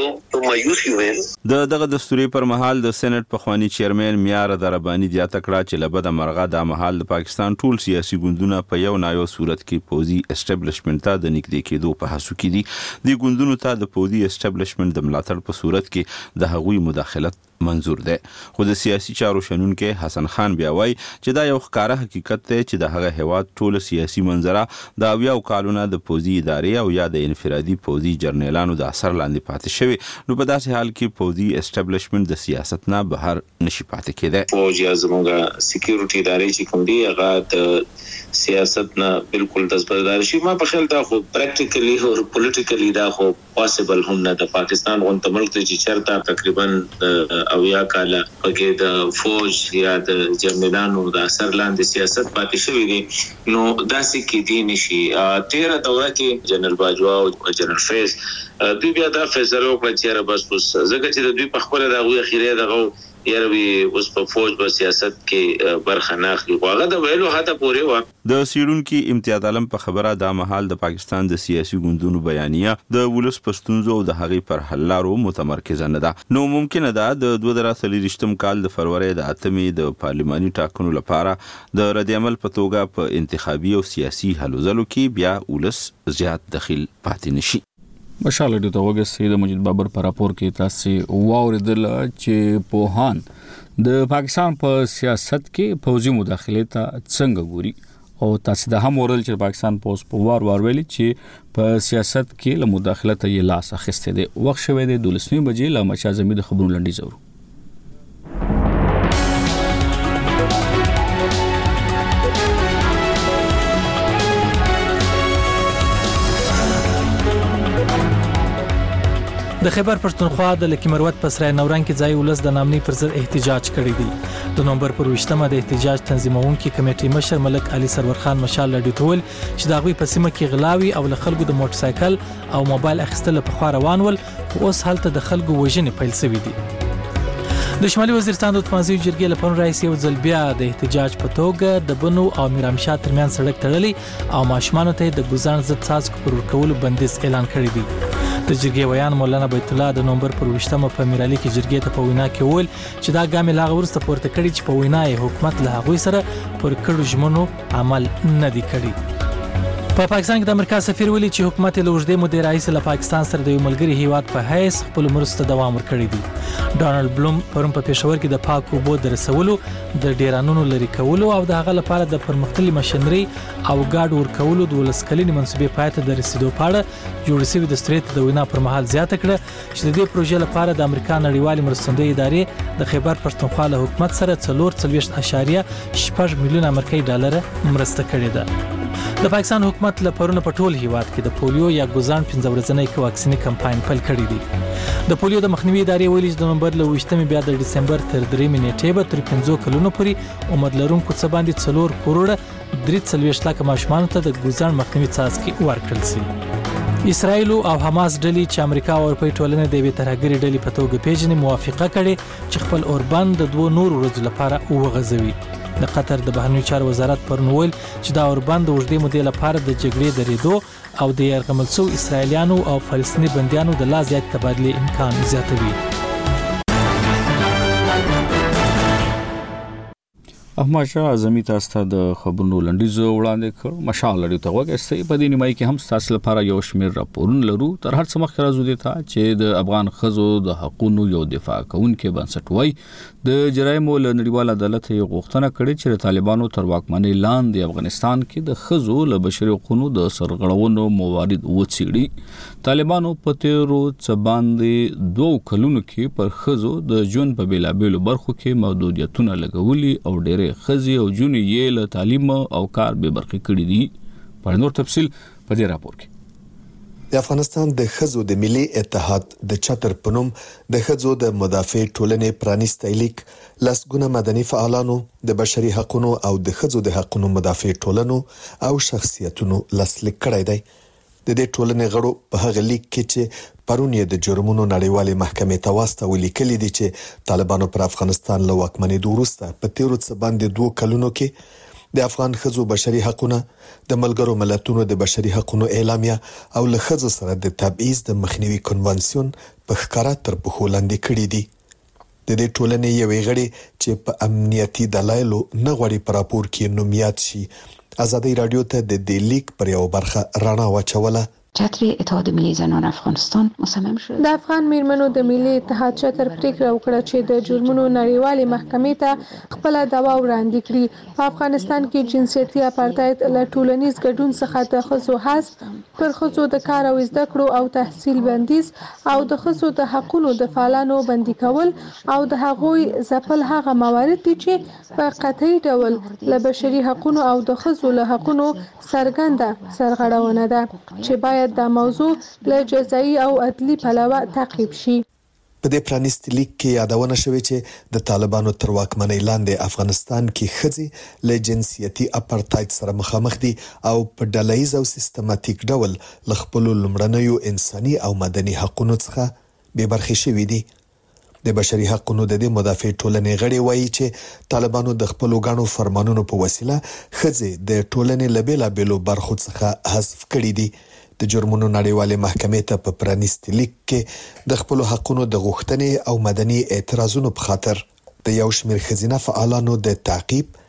دغه دستوري پر مهال د سېنات پخوانی چیرمن میا رضا رباني د تکړه چې لبد مرغه د مهال د پاکستان ټول سیاسي ګوندونه په یو نایو صورت کې پوزي اسټابلیشمنت ته د نږدې کېدو په هڅو کې دي. د ګوندونو ته د پوزي اسټابلیشمنت د ملاتړ په صورت کې د هغوی مداخلت منظور ده. خو د سیاسي چارو شنونکو حسن خان بیا وایي چې دا یو ښکاره حقیقت دی چې د هغه هیواد ټول سیاسي منظره د اویاو کالونو د پوزي ادارې او یا د انفرادي پوزي جرنیلانو د اثر لاندې پاتې شوی. نو په داسې حال کې پوزي اسټابلیشمنت د سیاست نه بهر نشي پاتې کېدای. فوج یا زموږه سکیورټي ادارې چې کوم دي هغه د سیاست نه بالکل دزبردار شي. ما په خیال دا خو پریکټیکلی او پولیټیکلی دا خو پاسبل هم نه. د پاکستان غونډه ملک چې چرته تقریبا او یا کاله پکې د فوج یا د جرنیلانو د اثر لاندې سیاست پاتې شوی دی. نو داسې کې دی نشي. 13 دوره کې جنرال باجوا او جنرال فیض دوی بیا دا فیصله وکړه چې بس ځکه چې د دوی په خپل دغه اخیری دغه یاروي اوس په فوج په سیاست کې برخه نه اخلي. هغه د ویلو هته پورې و. د سیرونکو امتیاز عالم په خبره د مهال د پاکستان د سیاسي ګوندونو بیانیه د ولس پښتونزو او د هغې پر حل لارو متمرکزه نه ده. نو ممکنه ده د 2023 کال د فروری د 8مې د پارلماني ټاکنو لپاره د رد عمل په توګه په انتخابي او سیاسي هلو ځلو کې بیا ولس زیات دخیل پاتې نشي. مشال ډیو ته وګورئ د مجید بابر پر راپور کې تاسو واوریدل چې پوهان د پاکستان په سیاست کې پوځي مداخله ته څنګه ګوري او تاسو د هم ورل چې پاکستان پوس په وار ویلي چې په سیاست کې له مداخلت یې لاس اخیسته دي. وخت شوه د 12 بجې له مچا زمي د خبرونو لنډي زورو. د خیبر پښتونخوا د لکی مروت په سرای نورنګ کې ځای ولس د نامني پر ضد احتجاج کړی دی. د نومبر پر 20مه د احتجاج تنظیمونکو کمیټې مشر ملک علي سرور خان مشال لډی تول چې د غوي په سیمه کې غلاوي او له خلکو د موټر سایکل او موبایل اخیستل په خوا روان ول، خو اوس حالت د خلکو وژنې پیل شوې دي. د شمالي وزیرستان د اتمانزي جرګې لپاره رئیس یو ځل بیا د احتجاج په توګه د بنو او میرامشاه ترمن سړک تړلی او ماشومان ته د ګزان ضد څاڅکو پر ورکولو بندیز اعلان کړی دی. د جرګې ویان مولانا بیت الله د نومبر پر 20مه په میرالي کې جرګې ته په وینا کې ویل چې دا ګام لا ورسته پورته کړی چې په وینا یې حکومت له هغوی سره پر کړو ژمنو عمل نه دی کړی. په پاکستان کې د امریکا سفیر ویلي چې حکومت له وژدې مودې راهیسې له پاکستان سره د یو ملګري هیواد په حیث خپل مرسته دوام ورکړی دی. ډانلډ بلوم پرون په پېښور کې د پاک اوبو د رسولو، د ډیرانونو لري کولو او د هغه لپاره د پرمختللي ماشينري او ګاډ ورکولو د ولسکلینی منسوبې پاتې د رسیدو پاړه جوړ شوی د ستریت د وینا پر مهال زیاته کړه چې د دې پروژې لپاره د امریکا نړیوالې مرستندوی ادارې د خیبر پښتونخوا له حکومت سره 4.8 میلیون امریکایي ډالر مرسته کړې ده. د پاکستان حکومت له پرونه په ټول هیواد کې د پولیو یا ګوزان 15 ورځنی واکسینی کمپاین پیل کړی دی. د پولیو د مخنیوي ادارې ویلي چې د نومبر له 20مې بیا د دسمبر تر 3 نیټې به تر 15 کلونو پورې عمر لرونکو څخه باندې 4 کروڑ 43 لک ماشومان ته د ګوزان مخنیوي څاڅکي ورکړل شي. اسرائیل او حماس ډلې چې امریکا او اروپای ټولنه د وی ترهګری ډلې په توګه پیژنې موافقه کړې چې خپل اوربند د 2 نور ورځې لپاره وغځوي. د قطر د بهرنیو چارو وزارت پرون ویل چې دا اوربند د وژدې مودې لپاره د جګړې درېدو او د یرغمل شوو اسرایلیانو او فلسطیني بندیانو د لا زیات تبادلې امکان زیاتوي. احمد شاه اعظمي تاسو د خبرونو لنډیزو وړاندې کړ. مشال لري ته وګورئ په دې نیمای کې هم تاسو لپاره یو شمېر راپورونه لرو. تر هر څه مخکې راځو دي چې د افغان خزو د حقوقو یو دفاع کوونکي بنسټ وای د جرایمو له نړیوال عدالت یې غوښتنه کړې چې طالبانو تر واکمنۍ لاندې افغانستان کې د خزو له بشري حقوقو د سرغړونو موارد وڅېړي. طالبانو په تیرو څه باندې 2 کلونو کې پر خزو د ژوند په بیلابېلو برخو کې محدودیتونه لګولي او ډېر خزي او جونې یې له تعلیم او کار به برخې کړې دي. په نور تفصیل په دې راپور کې د افغانستان د خزو د ملي اتحاد د چتر پنوم د خزو د مدافع ټولنې پرانیستی لیک لسګونه مدني فعالانو د بشري حقوقو او د خزو د حقوقو مدافع ټولنو او شخصیتونو لاسلیک کړی دی. د دې ټولنې غړو په هغه لیک کې چې پرون یې د جرمونو نړیوالې محکمې ته واستول لیکلي دي چې طالبانو پر افغانستان له واکمنۍ وروسته په تیرو څه باندې 2 کلونو کې د افغان خزو بشري حقوقو د ملګرو ملتونو د بشري حقوقو اعلامیه او له خزو سره د تبعیض د مخنیوي کنوانسیون په ښکارا تر پښو لاندې کړی دي. د دې ټولنې یوې غړي چې په امنیتي دلایلو نه غوړي پر راپور کې نومیات شي ازادي رادیو ته د دې لیک پر یو برخه رڼا واچوله. چتر اتحاد ملی زنان افغانستان مصمم شد د افغان میرمنو د ملي اتحاد چتر پریکړه وکړه چې د جرمونو نړیوالې محکمې ته خپل دعوا وړاندې کړي. په افغانستان کې جنسيتي اپارټاید له ټولنیز ګډون څخه د خزو حذف، پر خزو د کار او زده کړو او تحصیل بندیز او د خزو د حقوقو د فعالانو بندي کول او د هغوی ځپل هغه موارد دي چې په قطعي ډول له بشري حقوقو او د خزو له حقوقو څرګنده سرغړونه ده چې باید دا موضوع له جزایي او عدلي پلوه تعقیب شي. په دې پرانیستي لیک کې یادونه شوې چې د طالبانو تر واکمنۍ لاندې افغانستان کې ښځې له جنسیتي اپارټاید سره مخامخ دي او په ډلهییز او سیستماتیک ډول له خپلو لومړنیو انساني او مدني حقوقو څخه بې برخې شوي دي. د بشري حقوقو د دې مدافع ټولنې غړي وایي چې طالبانو د خپلو غاڼو فرمانونو په وسیله ښځې د ټولنې له بیلابېلو برخو څخه حذف کړي دي. د جرمونو نړیوالې محکمې ته په پرانیستي لیک کې د خپلو حقوقو د غوښتنې او مدني اعتراضونو په خاطر د یو شمېر ښځینه فعالانو د تعقیب،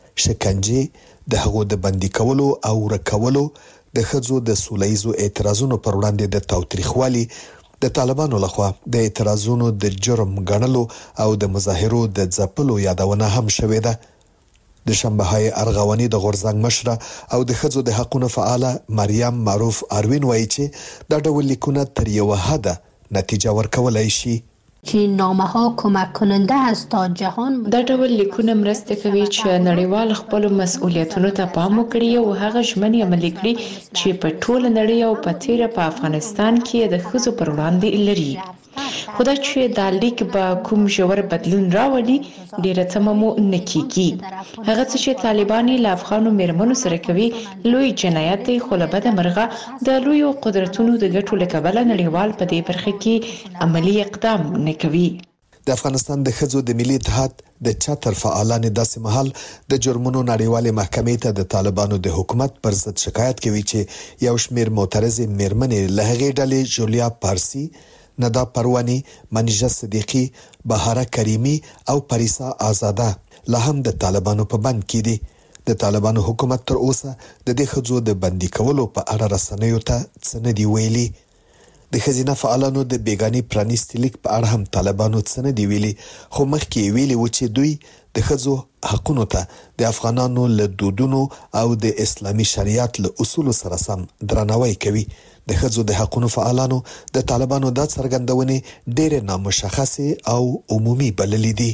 شکنجې، د هغو د بندي کولو او ورکولو، د ښځو د سولهییزو اعتراضونو پر وړاندې د تاوتریخوالي، د طالبانو لخوا د اعتراضونو د جرم ګڼلو او د مظاهرو د ځپلو یادونه هم شوې ده. د شنبهای ارغواني د غورځنګ مشره او د ښځو د حقوقو فعاله مریم معروف اروین وایي چې دا ډول لیکونه تر یوه حده نتیجه ورکولای شي. چې نامه‌ها کمک کننده است تا جهان دا ډول لیکونه مرسته کوي چې نړیوال خپل مسؤلیتونو ته پام وکړي او هغه ژمنې عملي کړي چې په ټوله نړۍ او په تیره په افغانستان کې د ښځو پر وړاندې لري. خدای چې دا لیک به کوم ژور بدلون راولي ډیره تمه مو نه کیږي. هغه څه چې طالبان له افغانو میرمنو سره کوي لوی جنایت دی، خو له بده مرغه د لویو قدرتونو د ګټو له کبله نړیوال په دې برخه کې عملی اقدام نه کوي. د افغانستان د ښځو د ملي اتحاد د چتر فعالان داسې مهال د جرمونو نړیوالې محکمې ته د طالبانو د حکومت پر ضد شکایت کوي چې یو شمېر معترضې میرمنې له هغې ډلې جولیا پارسی، ندا پروانی، منیژه صدیقی، بهاره کریمی او پریسا آزاده لا هم د طالبانو په بند کې دي. د طالبانو حکومت تر اوسه د دې ښځو د بندي کولو په اړه رسنیو ته څه نه دي ویلي. د ښځینه فعالانو د بیګاني پرانیستي لیک په اړه هم طالبانو څه نه دي ویلي، خو مخکې ویلي و چې دوی د ښځو حقونو ته د افغانانو له دودونو او د اسلامي شریعت له اصولو سره سم درناوی کوي. د ښځو د حقونو فعالانو د طالبانو د څرګندونې ډېرې نامشخصې او عمومي بللې دي.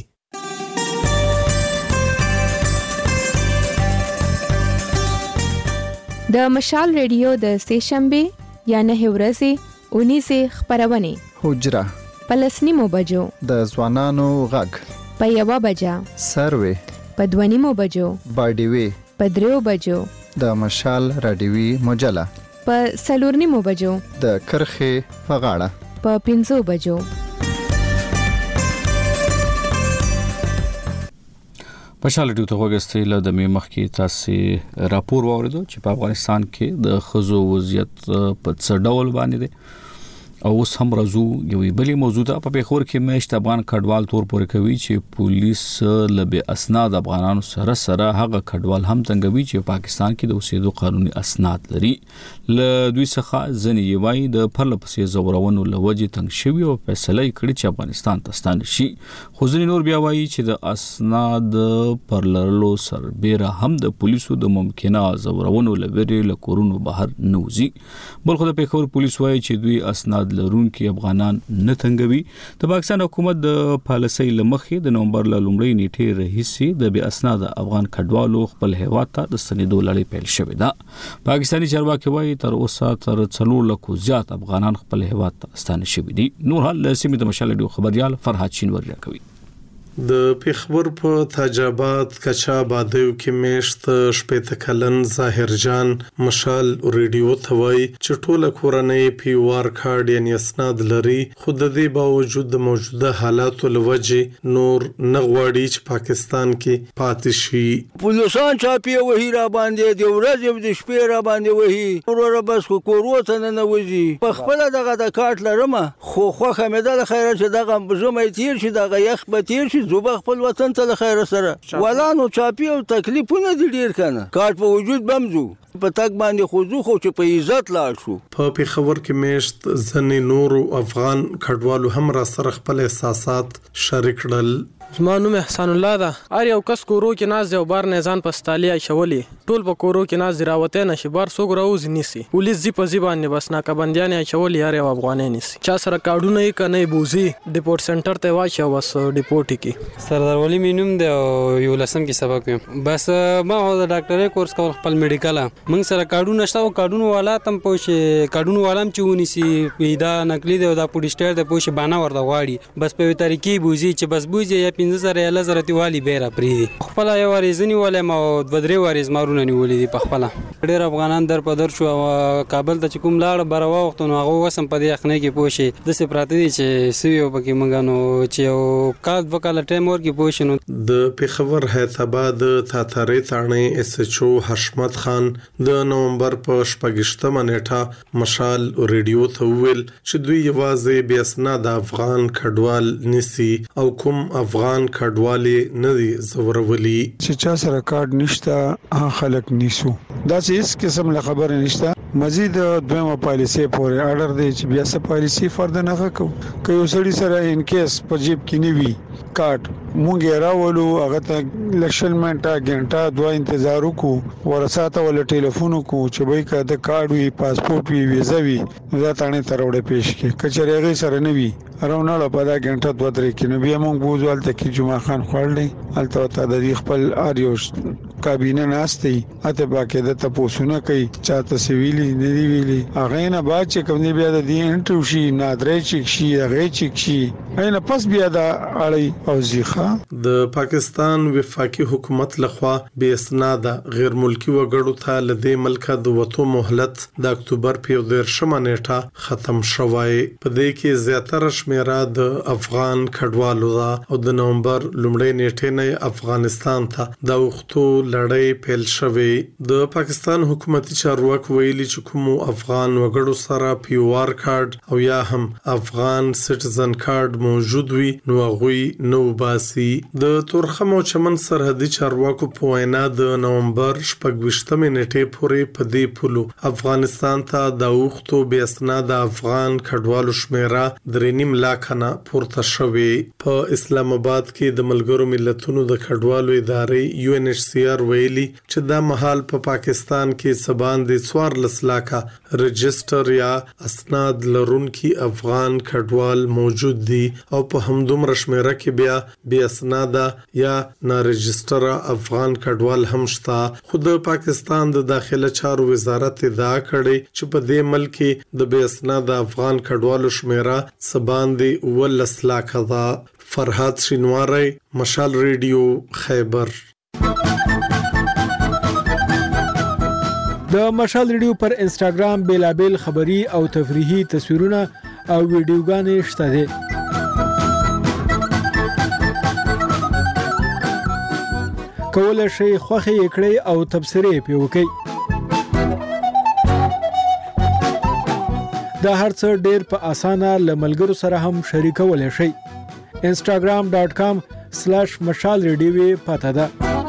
د مشال ریډیو د سهشنبه یا 9 ورځې 19 خبرونه حجره پلسنیمو بجو د ځوانانو غږ په 1 بجه سروي په 2 بجو باډیوي په 3 بجو د مشال رادیوي مجله په 4 بجو د کرخه په غاړه په 5 بجو. مشال ډیو ته وګستې له د مخ کې تاسو راپور واوریدو چې په افغانستان کې د خزو وضعیت په څه ډول باندې دی او اوس هم راځو یوې بلې موضوع ته. په پیښور کې میشت افغان کډوال تور پورې کوي چې پولیس له بې اسناد افغانانو سره هغه کډوال هم تنګوي چې پاکستان کې د اوسېدو قانوني اسناد لري. له دوی څخه ځنې یې وایي د پرله پسې زورونو له وجې تنګ شوي او فیصله یې کړې چې افغانستان ته ستانه شي، خو ځینې نور بیا وایي چې د اسناد پر لرلو سربیره هم د پولیسو د ممکنه زورونو له ویرې له کورونو بهر نه وځي. بل خو د پیښور پولیس وایي چې دوی اسناد لرونکي افغانان نه تنګوي. د پاکستان حکومت د پالیسۍ لمخې د نومبر له لومړۍ نیټې راهیسې د بې اسناد افغان کډوالو خپل هیواد ته د ستنېدو لړۍ پیل شوې ده. پاکستاني چارواکي وایي تر اوسه تر 4 لکو زیات افغانان خپل هیواد ته ستانه شوي دي. نور حال له سیمې د مشال ډیو خبريال فرحات شینواری راکوي. د پیښور په تاجاباد کچا بادیو کې میشت شپېته کلن ظاهر جان مشال ریډیو ته وایي چې ټوله کورنۍ پیوار کارډ یعنی اسناد لري، خو د دې باوجود د موجوده حالاتو له وجې نور نه غواړي چې پاکستان کې پاتې شي. پولیسان چاپی وهي را باندې د ورځې د شپې را باندې وهي ورور بس کو کوروته نه نوځي. په خپل دغه د کارت لرم خو خوخه مې د خیره چې دغه زمې تیر شي دغه یخ به تیر شي زوبه خپل وطن ته خیر سره ولانو چاپی او تکلیفونه دي ډیر کنه کار په وجود بمزو په تک باندې خوځو خو چې په عزت لاړ شو. په پیښور کې میشت ځنې نور افغان کډوالو هم را سره خپل احساسات شریک کړل. زما نوم احسان الله ده. ار یو کس کورو کې ناز یو بار نه ځان پستالیا شولي ټول په کورو کې ناز راوته نشي بار سوګ راوز نیسی پولیس زی په زی باندې بس ناکبندیان شولي یار یو افغانې نیسی چا سره کارډونه یې کنه بوزي ډیپورت سنټر ته واچو بس ډیپورت کی سردار ولی مینوم د یو لسم کې سبق ویم بس ما د ډاکټرۍ کورس کول خپل میډیکل موږ سره کارډونه شته او کارډونه والا تم پوښ کارډونه والام چې ونیسی پیدا نقلی دی دا پولیسټر د پوښ باندې ورته واړي بس په طریقې بوزي چې بس بوزي یا 15000 لزرتی والی بیره پریدي خپل یو وریزنی ولې ما بدري وریز مارونه نیولې دي په خپل ډېر افغانان در په در شو کابل ته کوم لاړ بروا وخت نو هغه وسم په دې خنه کې پوښي د سپراته دي چې سویو پکې منګانو چې کال وکاله ټیم ور کې پوښنو. د پیښور حیدرآباد تاتارې تانه اس ایچ او حشمت خان د نومبر په 28مه نیټه مشال ریډیو ته ویل چې دوی یوازې بیا اسناد افغان کډوال نسی او کوم افغان کډوالي نه دي زورولي چې چا سره کارت نشته خلک نیسو دا هیڅ قسم له خبره نشته. مزید دویمه پالیسی پورې آرډر دی چې بیا څه پالیسی فرد نه کوي که یو سړي سره ان کیس په جیب کې نیوي کارت مونږ یې راولو هغه ته لکشل منټه غنټه دوه انتظار وکړو ورساته ول ټلیفون وکړو چې وای کا د کارت وی پاسپورت وی ویزا وی دا تانه تروړه پیش کې کچره غي سره نه وی راونه په دا غنټه دوه درې کې نو بیا مونږ بوزوال ته کې جمعه خان خړلې الته ته د خپل اریوش کابینه ناشتي اته باکه د تاسو نه کوي چاته سویلی نه دی ویلي هغه نه بعد چې کوم دی بیا د دې انټرو شي نادرې چیک شي هغه چیک شي اینه پس بیا د اړي او زیخه د پاکستان وفاقي حکومت لخوا به اسناد غیر ملکی وګړو ته لدې ملک د وټو مهلت د اکتوبر په 13 نیټه ختم شوی په دې کې زیاتره شمیره د افغان کډوالو او د نومبر لومړۍ نیټې نه افغانستان ته د وختو لړۍ پیل شوې د پاکستان حکومتي چارواکو ویلي چې کوم افغان وګړو سره پیوار کارت او یا هم افغان سټیزن کارت موجود وي نو هغه نو باسي د تورخم او چمن سرحدي چارواکو په وینا د نومبر 28 نیټې پورې په دې پلو افغانستان ته د وختو به اسناد افغان کډوالو شمیره 3.5 لاک نه پورته شوې په اسلام آباد کې د ملګرو ملتونو د کډوالو ادارې UNHCR ویلي چې دا مهال په پاکستان کې سبان د 14 لاکه رجستر یا اسناد لرونکي افغان کډوال موجود دي او په همدومره شمیره کې بیا اسناد یا نا رجستر افغان کډوال هم شته خود پاکستان د داخله چارو وزارت ادعا کړې چې په دې ملک کې د بیا اسناد افغان کډوالو شمیره سبان د 10 لاکه ده فرحات شینواری مشال ریډیو خیبر د مشال ریډیو پر انسټاګرام بیلابل خبری او تفریحي تصویرونه او ویډیوګانې شته دي کولای شئ خوښي کړئ او تبصرې پې وکړئ دا هرڅه ډېر په اسانه لملګرو سره هم شریکولای شئ instagram.com/mashalradio پته ده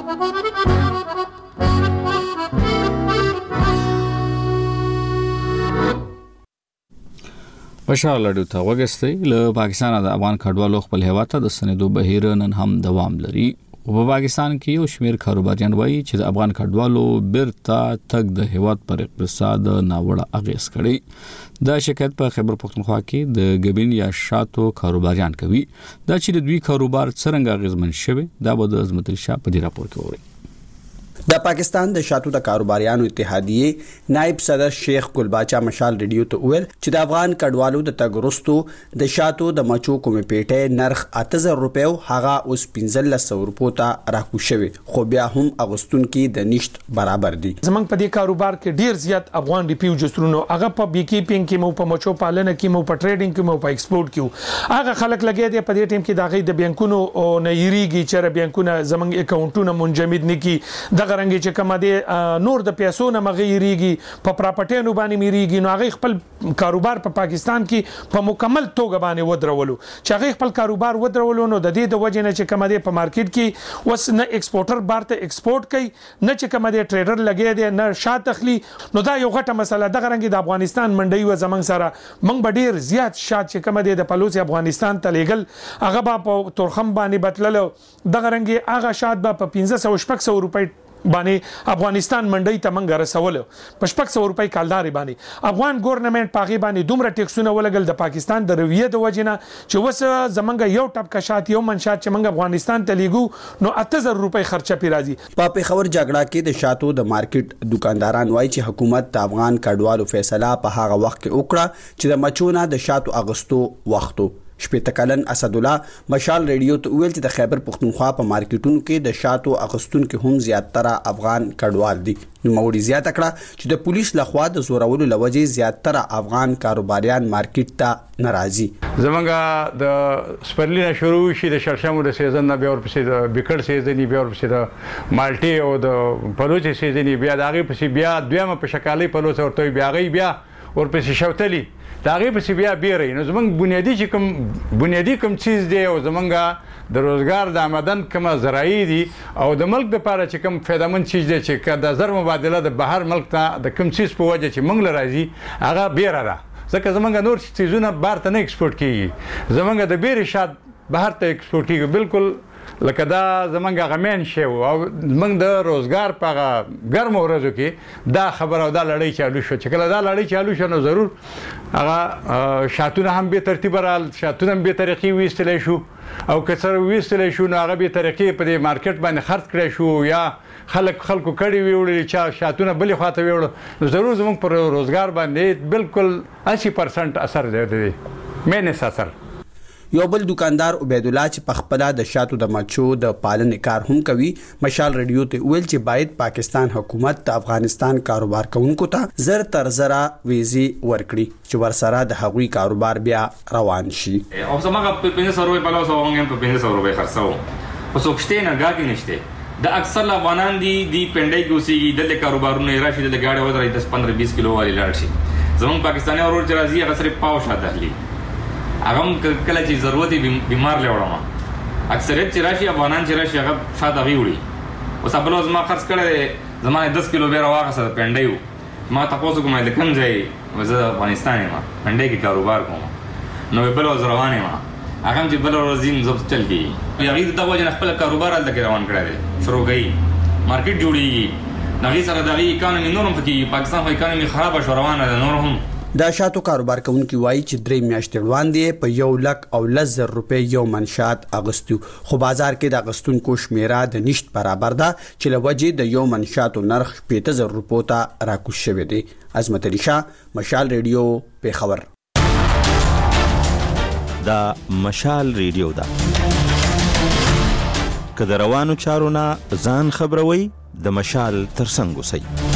مشال ریډیو ته وګستئ له پاکستان د افغان کډوالو خپل هیواد ته د سندو بهیر نن هم دوام لري په پاکستان کې یو شمیر کاروباریان وایي چې د افغان کډوالو بیرته تګ د هیواد پر اقتصاد ناوړه اغیز کړي دا شکایت په خیبر پختونخوا کې د غبین یا شاتو کاروباریان کوي دا چې د دوی کاروبار څنګه اغیزمن شوی دا به د عظمت شاه په دې راپور کې وره د پاکستان د شاتو د کاروباریانو اتحادیه نائب صدر شیخ ګلباچا مشال ریډیو ته ویل چې د افغان کډوالو د تګرستو د شاتو د مچو کومې پیټه نرخ 8000 روپیو هغه اوس 1500 روپو ته راکو شوی خو بیا هم اغستون کې د نشټ برابر دي زمنګ په دې کاروبار کې ډیر زیات افغان ریپیو جسترونو هغه په بیکیپینګ کې مو په مچو پالنه کې مو په ټریډینګ کې مو په ایکسپورټ کې هغه خلک لګي دي په دې ټیم کې دغه د بانکونو او نه یریږي چې بانکونه زمنګ اکاونټونه منجمد نکي دغه رنګ چې کوم دي نور د پیسو نه مغیریږي په پراپرټینو باندې میریږي نو هغه خپل کاروبار په پاکستان کې په مکمل توګه باندې ودرولو چې هغه خپل کاروبار ودرولو نو د دې د وجې نه چې کوم دي په مارکیټ کې وس نه ایکسپورټر بارته ایکسپورټ کوي نه چې کوم دي ټریډر لګي دي نه شات تخلي نو دا یو غټه مسله دغه رنګ د افغانستان منډي و زمنګ سره منګ ډیر زیات شات چې کوم دي د پلوص افغانستان ته لېګل هغه په تورخم باندې بتللو دغه رنګ هغه شات په 1500 روپۍ باندې افغانستان منډي ته منګ رسول په 600 روپۍ کالداري باندې افغان ګورنمنت پاغي باندې دومره ټیکسونه ولګل د پاکستان د رویه د وجنه چې وس زمنګ یو ټپ کشات یو منشات چې منګ افغانستان ته لیګو نو 8000 روپۍ خرچه پی راځي په پیښور جګړه کې د شاتو د مارکیټ دکانداران وایي چې حکومت د افغان کډوالو فیصله په هغه وخت کې وکړه چې د مچونه د شاتو اغستو وختو شپږ کلن اسد الله مشال ریډیو ته ویل چې د خیبر پختونخوا په مارکیټونو کې د شاتو اغستونکو هم زیاتره افغان کډوال دي نو موري زیاته کړه چې د پولیس لخوا د زورولو لوجې زیاتره افغان کاروباریان مارکیټ ته ناراضي زمونږ د سپرلی شروع شي د شړشمو د سیزن نه بیا ورپسې د بیکړ سیزن بیا ورپسې د مالټي او د پلوچ سیزن بیا دغه پسې بیا دویمه په شکالي پلوچ ورته بیا ورپسې شوتلی دا غي په بیا بیرې نو زمونږ بنیادی کوم چیز دی او زمونږ د روزګار د آمدن کومه زراعي دي او د ملک د لپاره چې کوم فایدمن چیز دی چې د زر مبادله د بهر ملک ته د کوم چیز په وجه چې موږ لراځي هغه بیره را ځکه زمونږ نور چیزونه بهر ته نه ایکسپورټ کیږي زمونږ د بیرې شات بهر ته ایکسپورټ کیږي بالکل لکه دا زمونږ غمین شی او زمونږ د روزګار په ګرمو ورځو کې دا خبره او دا لړۍ چالو شو چې کله دا لړۍ چالو شو نو ضرور هغه شاتونه هم به ترتیب رال شاتونه هم به طریقې ویستلی شو او که څه ویستلی شو نو هغه به طریقې په دې مارکیټ باندې خرڅ کړی شو یا خلکو کړي ویوړي چې شاتونه بلې خواته ویوړو نو ضرور زمونږ پر روزګار باندې بالکل 80% اثر دی مینس اثر. یو بل دکاندار عبید الله چې په خپل د شاتو د مچو د پالنې کار هم کوي مشال ریډیو ته ویل چې باید پاکستان حکومت د افغانستان کاروبار کوونکو ته زر تر زره ویزي ورکړي چې ورسره د هغوی کاروبار بیا روان شي. او سمغه په 500 روپے په لاسو وانګم په 500 روپے خرڅاو خو څوکشته نه گاګی نشته د اکثر افغانان دی پندای ګوسیږي د کاروبارونو راشي د گاډي ودرې 10-15-20 کیلو والی لاړ شي زمون پاکستاني اورور چې راځي هغه سره پاو شاته هلي هغه کله چې ضرورت بیمار لوړم اکثریت چې راشي افغانان چې راشي هغه شاته ویوړي او سبلوز ما خرڅ کړل زمانه 10 کیلو بیره واغسه پندایو ما تاسو کومه د کوم ځای وزه افغانستان ما پندای کې کاروبار کوم نو بل روانه ما هغه چې بل ورځین زب چل کی یغید د وجه خپل کاروبار ال تک روان کړی شروع کړي مارکیټ جوړیږي نغی سره دغه اکانومي نورم کې پاکستان خو اکانومي خراب شو روانه ده نور هم دا شاتو کاروبار کوونکي وایي چې 3 میاشتې وړاندې په 1,10,000 روپے یو منشات اغستو خو بازار کې د اغستونکو شمیره د نشټ برابر ده چې لوجه د یو منشاتو نرخ 5000 روپو ته راکوش شوی دی. عظمت علي شاه مشال ریډیو پیښور. دا مشال ریډیو ده که د روانو چارو نه ځان خبروي د مشال ترڅنګ اوسئ.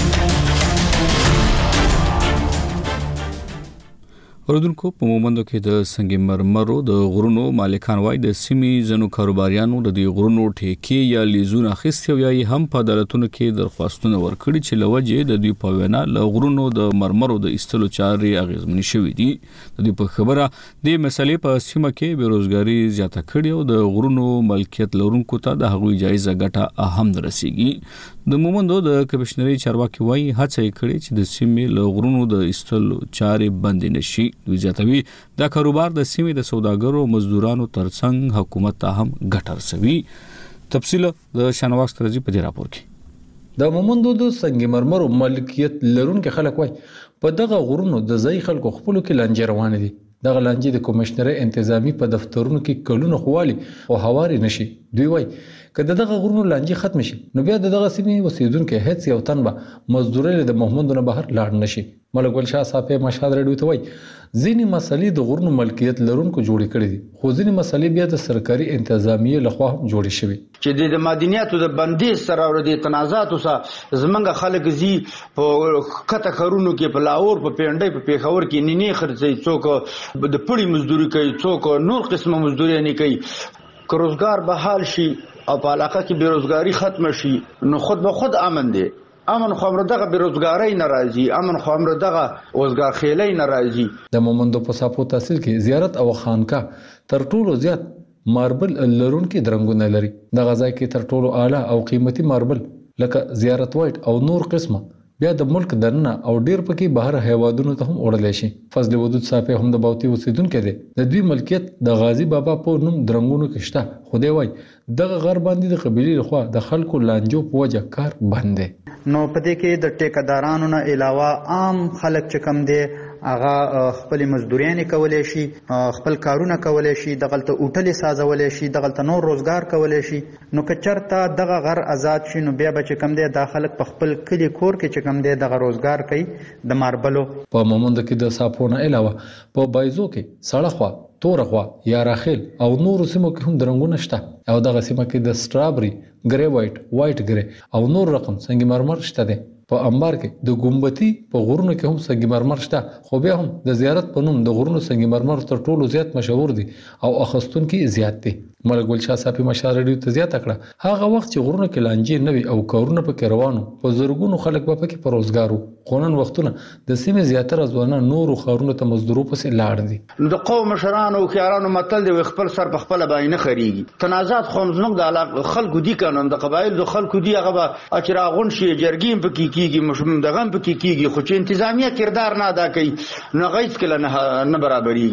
اوردونکو په مومندو کې د سنگ مرمرو د غرونو مالکان وای د سیمې زنو کاروباریانو د دې غرونو ټیکې یا لیزونه اخیستي یا هم په عدالتونو کې درخواستونه ورکړي چې لوجه د دوی په وینا له غرونو د مرمرو د ایستلو چارې اغیزمنې شوې دي. د دې په خبره د مسلې په سیمه کې بیروزګاری زیاته کړي او د غرونو ملکیت لرونکو ته د هغوی جایزه ګټه اهم رسیږي. د مومندو د کمشنري چارواکي وای هڅه کړي چې د سیمې له غرونو د ایستلو چارې بند نشي. دوی زیاتوي دا کاروبار د سیمې د سوداګرو مزدورانو ترڅنګ حکومت ته هم ګټه رسوي. تفصیل د شنواز ترځي په دې راپور کې. د مومندو د سنگ مرمرو ملکیت لرونکو خلک وای په دغه غرونو د ځای خلکو خپل کې لانجه روان دي. دغه لانجه د کمشنري انتظامی په دفترونو کې کلونه خوالي او هواري نشي. دوی وای کله دغه غرونو لانجه ختم شي نو بیا دغه سیمې وسیدونکو هیڅ یو تن به مزدوري د محمدونه بهر لاړ نشي. ملک ګل شاه صاحب مشهد ریډیو ته وای ځینې مسلې د غرونو ملکیت لرونکو جوړې کړې دي خو ځینې مسلې بیا د سرکاري انتظامیه لخوا هم جوړې شوې چې د مدنیاتو د بندیز سره او د تنازعاتو سره زمونږ خلک زی په کته خرونو کې په لاهور په پیندای په پیښور کې نینې خرڅي څوک د پړی مزدوري کوي څوک نور قسمه مزدوري نه کوي. که روزګار بحال شي او په علاقه کې بیروزګاری ختم شي نو خود به خود امن دی. امن خو امر دغه بیروزګاری ناراضي امن خو امر دغه اوسګار خېلې ناراضي. د مومندو په صاحب تحصیل کې زیارت او خانقاه تر ټولو زیات ماربل لرونکي درنګونه لري. د غزا کې تر ټولو اعلی او قیمتي ماربل لکه زیارت وایټ او نور قسمه بیا د ملک دننه او ډیر پکې بهر هیوادونو ته هم وړل شي. فضل ودود صاحب هم د باوتی اوسیدونکو دی. د دوی ملکیت د غازی بابا په نوم درنګونو کې شته. خو دی وای دغه غر باندې د قبيله لخوا د خلکو لانجو په وجه کار بند دی. نو پدې کې د ټیکدارانو نه علاوه عام خلک چې کم دي هغه خپل مزدوريان کولای شي خپل کارونه کولای شي دغلته اوټلې سازولای شي دغلته نور روزګار کولای شي. نو که چرته دغه غر آزاد شي نو بیا به چې کم دي د خلک په خپل کلی کور کې چې کم دي دغه روزګار کوي. د ماربلو په مومند کې د صافونه علاوه په بایزو کې سړخوا تورخوا یا راخیل او نور سیمو کې هم درنګونه شته او دغه سیمه کې د سټرابري ګری وایټ ګری او نور رقم سنگ مرمر شته دي. په انبار کې د ګمبتي په غرونو کې هم سنگ مرمر شته خو بیا هم د زیارت په نوم د غرونو سنگ مرمر تر ټولو زیات مشهور دي او اخستونکو زیات دي. ملک ګل شاه صاحب مشال ریډیو ته زیات کړه هغه وخت چې غرونو کې لانجې نوي او کارونه پکې روانو په زرګونو خلک په کې په روزګارو قانون وختونه د سیمې زیاتره ځوانان نور خارونو ته مزدورو پسې لاړ دي. د قوم مشرانو او خيارانو متل دی خپل سر په خپل باندې نه خريږي. تنازعات خو زموږ د علاقه خلکو دي قانون د قبایل د خلکو دي هغه اچراغون شي جرګیم پکې کیږي مشم دغه پکې کیږي خو چې انتظامیه کردار نه ادا کوي نو غیث کله نه برابرېږي.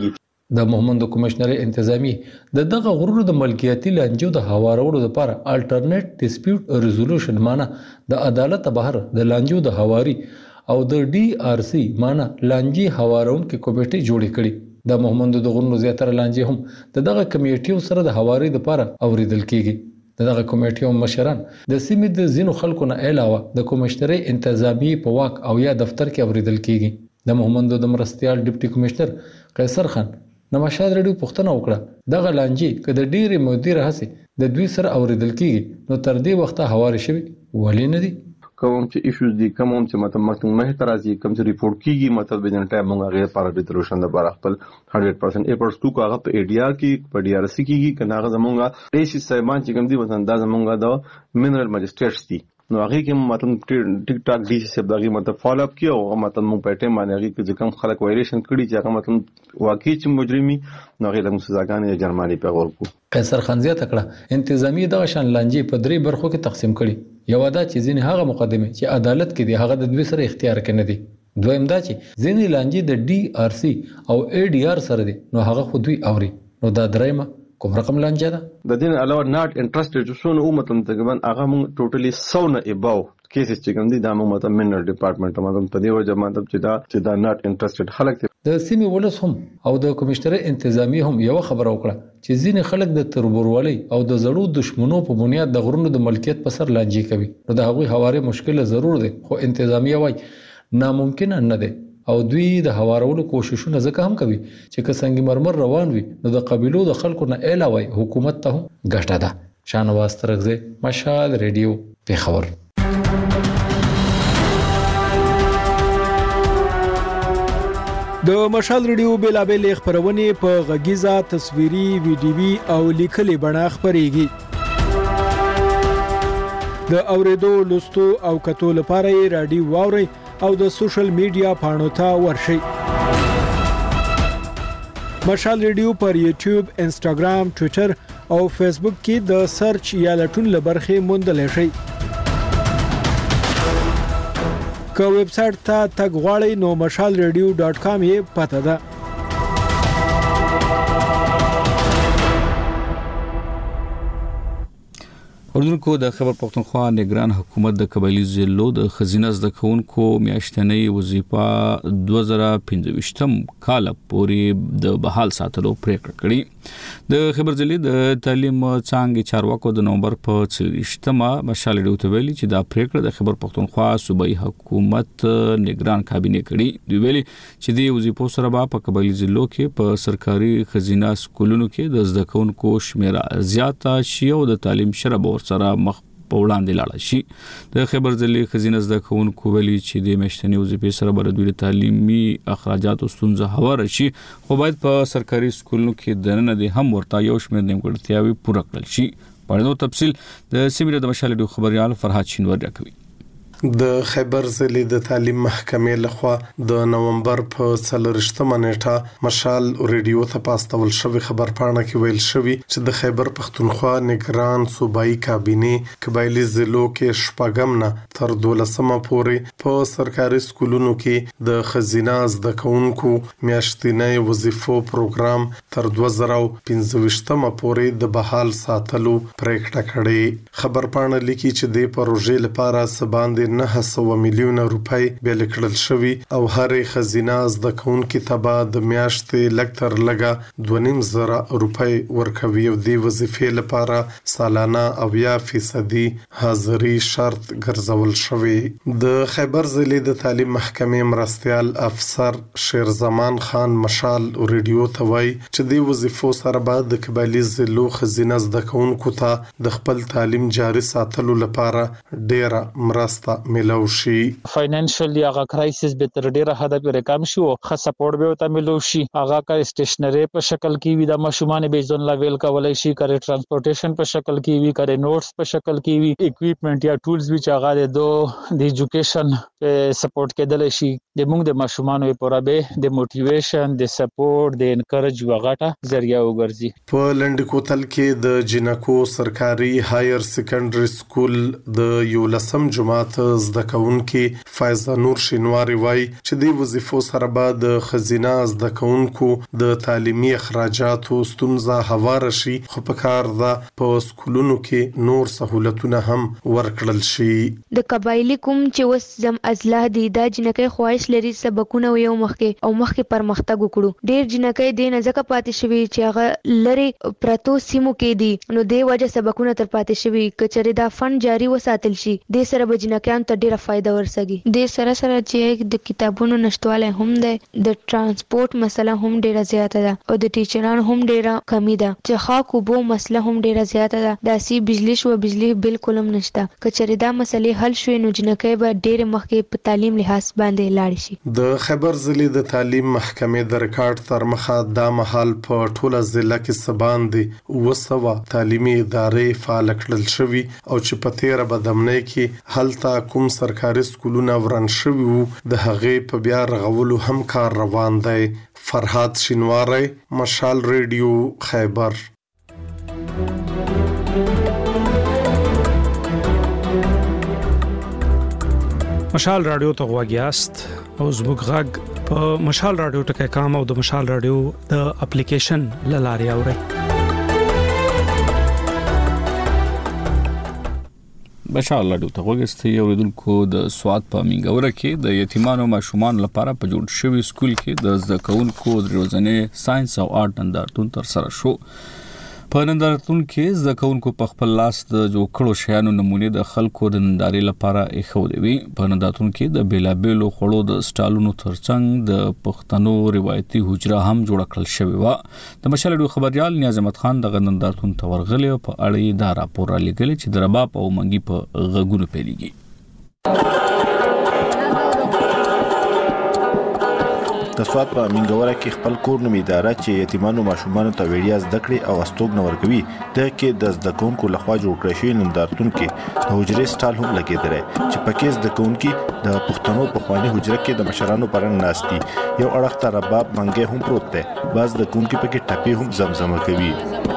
د مومند کمشنر انتظامی د دغه غرونو د ملکیتي لانجو د هوارولو لپاره الټرنیټ ډیسپیوټ ریزولوشن معنی د عدالت بهر د لانجو د هواري او د ډي آر سی معنی لانجي هوارون کې کمیټه جوړې کړي د مومند د غرونو زیاتره لانجي هم دغه کمیټیو سره د هواري لپاره اوریدل کیږي دغه کمیټیو مشران د سیمې د زینو خلکو نه علاوه د کمشنري انتظامی په واک او یا دفتر کې اوریدل کیږي د مومند د مرستيال ډیپټي کمشنر قیصر خان نماشاد رډیو پښتنه وکړه دغه لانجي کده ډیره مدیر هسي د دوی سره اوریدل کیږي نو تر دې وخته هواري شوی ولې نه دي کوم چې ایشوز دي کوم چې مطلب مه ترازی کوم چې ریپورت کیږي مطلب د جن ټایم موږ غیر پاره د تروشن د بار خپل 100% ایپرز تو کاغه په ای ډی آر کې په ډی آر سی کیږي کناغه زمونږه ایسی سایمان چې کوم دي وطن دا زمونږه د منرل ماجستریټس دي نو هغه کې مطلب ټیک ټاک ډي سی دغه مطلب فالو اپ کیو مطلب مو په ټیم باندې هغه کې کوم خلک وایلیشن کړي چې هغه مطلب واقعي چې مجرمي نو هغه د سزاګانې جرماني په ورکو قیصر خان زیاته کړه انتظامی دغه شان لانجی په درې برخو کې تقسیم کړي یو دا چې ځینې هغه مقدمه چې عدالت کې دی هغه د دوی سره اختیار کې نه دي دویم دا چې ځینې لانجی د ډي آر سی او ای ډی آر سره دي نو هغه خو دوی اوري نو دا درېمه کوم رقم لانجه ده د دین علاوه ناٹ انټرستډ چې څونه مطلب تقریبا هغه موږ ټوټلی 100 نه اباو کیسز چې کوم دي دا موږ مطلب منرل ډپارټمنټ مطلب په دې وجه مطلب چې دا ناٹ انټرستډ خلک د سیمې ولس هم او د کمشنر انتظامی هم یو خبر وکړه چې ځینې خلک د تربورولۍ او د زړو دشمنو په بنیاد د غرونو د ملکیت په سر لانجی کوي نو د هغوی هواره مشکل ضرور دی خو انتظامی وای ناممکن نه دی او دوی د هوارولو کوششونه ځکه هم کوي چې که سنگ مرمر روان وي نو د قبيلو د خلکو نه علاوه حکومت ته هم ګټه ده شانواز ترغزه مشال ریډیو پیښور د مشال ریډیو بیلابل خبرونه په غږیزه تصویري ویډیوي او لیکلي بڼه خبريږي د اوریدو لوستو او کتو لپاره رادیو واوري او د سوشل میډیا پاڼو ته ورشئ مشال ریډیو پر یوټیوب انسټاګرام ټوئیټر او فیسبوک کې د سرچ یا لټون لبرخه موندل شئ که ویب سټ ته تګ غواړئ نو mashalradio.com یې پته ده اردوونکو د خبر پښتونخوا نگران حکومت د قبایلی ضلعو د خزینه زده کوونکو میاشتنۍ وظیفه 2025م کال پورې د بحال ساتلو پریکړه کړې د خبر ضلع د تعلیم څنګه چارواکو د نومبر په 24مه مشال ریډیو ته ویلي چې دا پریکړه د خبر پښتونخوا صوبایي حکومت نگران کابینه کړي دی ویلي چې د وظیفو سره په قبایلی ضلعو کې په سرکاري خزینه سکولونو کې د زده کوونکو شمیر زیاته شي او د تعلیم شرب سره مخ په وړاندې لاړ شي د خبر ضلع خزینه زده کوونکو ویلي چې د میاشتنۍ وظیفې سره بر دوی تعلیمي اخراجات او ستونزه هوار شي خو باید په سرکاري سکولونو کې دننه د هم ورته یو شمېر نیمګړتیاوي پوره کړل شي په نو تفصیل د سیمې د مشال ډیو خبريال فرحات شینوار راکوي د خیبر ضلع د تعلیم محکمې لخوا د نومبر په 4مه نیټه مشال ریډیو ته پاستول شوی خبر پاڼه کې ویل شوی چې د خیبر پښتونخوا نگران صوبایي کابینه قبایلی ضلعو کې شپږم نه تر 12مه پورې په سرکاري سکولونو کې د خزینه زده کوونکو میاشتنۍ وظیفو پروګرام تر 2025مه پورې د بحال ساتلو پریکړه کړې خبر پاڼه لیکي چې د پروژې لپاره سباند 900 میلیونه روپۍ بیل کړل شوی او هرې خزینه زده کوونکو ته به د میاشتې لکتر لګه 2.5 روپۍ ورکوي او د وظیفې لپاره سالانه 80% حاضری شرط ګرځول شوی د خیبر ضلع د تعلیم محکمې مرستيال افسر شیر زمان خان مشال ریډیو ته وایي چې د وظیفو سره به د قبایلی ضلعو خزینه زده کوونکو ته د خپل تعلیم جاري ساتلو لپاره ډیره مرسته ملو شي فاینانشلی هغه کرایسس به تر ډیره حد پورې کم شي او ښه سپورټ به وته ملو شي هغه کا سټیشنری په شکل کې وي د مشومان به ځون لیول کولای شي کړي ترانسپورټیشن په شکل کې وي کړي نوټس په شکل کې وي اکوپمنٹ یا ټولز وچ هغه د ایجوکیشن سپورټ کېدل شي د موږ د مشومان لپاره به د موټیویشن د سپورټ د انکریج وغټه ذریعہ وګرځي په لندکوتل کې د جنکو سرکاري هایر سیکنډري سکول د یولسم جماعت زده کوونکي فایزه نور شینواری وایي چې د وظیفو سره به د خزینه زده کوونکو د تعلیمي اخراجاتو ستونزه هواره شي، خو په کار ده په سکولونو کې نور سہولتونه هم ورکړل شي. د قبایلی کوم چې وس زم ازله دي دا جنکې خواهش لري سبقونه یو مخکې پرمختګ وکړو. ډیر جنکې د نزدک پاتې شوی چې هغه لري پرتو سیمو کې دي، نو د وجه سبقونه تر پاتې شوی. کچره دا فند جاری وساتل شي د سره بجنکان ته ډیره فائدہ ورسږي. د سره چې د کتابونو نشټواله هم ده، د ترانسپورت مسله هم ډیره زیاته ده او د ټیچرانو هم ډیره کمی ده. چې خاکو بو مسله هم ډیره زیاته ده. داسي بجلی بالکل هم نشته. کچره دا مسلې حل شوي نو جنکې به ډیره مخکې په تعلیم لحاظ باندې لاړ شي. د خیبر ضلع د تعلیم محکمې د ریکارډ تر مخه دا مهال په ټوله ضلع کې سباندې 200 تعلیمي ادارې فعال کړل شوي او چې په تیره بدمنۍ کې هلته کوم سرکاري سکولونه وران شوي وو د هغې په بیا رغولو هم کار روان دی. فرهاد شینواری، مشال ریډیو، خیبر. مشال رادیو ته غواګیاست او زموږ غږ په مشال رادیو ټکي کام او د مشال رادیو د اپلیکیشن لاري اوري. مشال رادیو ته غواګیاست یو ردونکو د سواد په منګوره کې د یتیمانو ماشومان لپاره په جوړ شوی سکول کې د زده کوونکو د روزنې ساينس او آرټ نندارتون تر سره شو. په نندارتون کې زده کوونکو په خپل لاس د جوړ کړو شیانو نمونه د خلکو د نندارې لپاره ایښودې وي. په نندارتون کې د بیلابېلو خوړو د سټالونو ترڅنګ د پښتنو روایتي حجره هم جوړ کړل شوې و. د مشال رادیو خبريال نیاز احمد خان د نندارتون تورغلې په اړه دا راپور را لګل چې د رباب او منګي په غږونو پیلېږي. د سواد په منګوره کې خپل کور نوم اداره چې یتیمانو ماشومان ته وړیا زده کړې او استوګنه ورکوي د کې د زده کوونکو لخوا جوړ کړی شوی نندارتون کې د حجرې سټال هم لګیدلی چې پکې زده کوونکي د پښتنو په خواني حجره کې د مشرانو پرنګ ناستي. یو اړخ ته رباب منګي هم پروت دی. بعض د کوونکي پکې ټپي هم زمزمه کوي.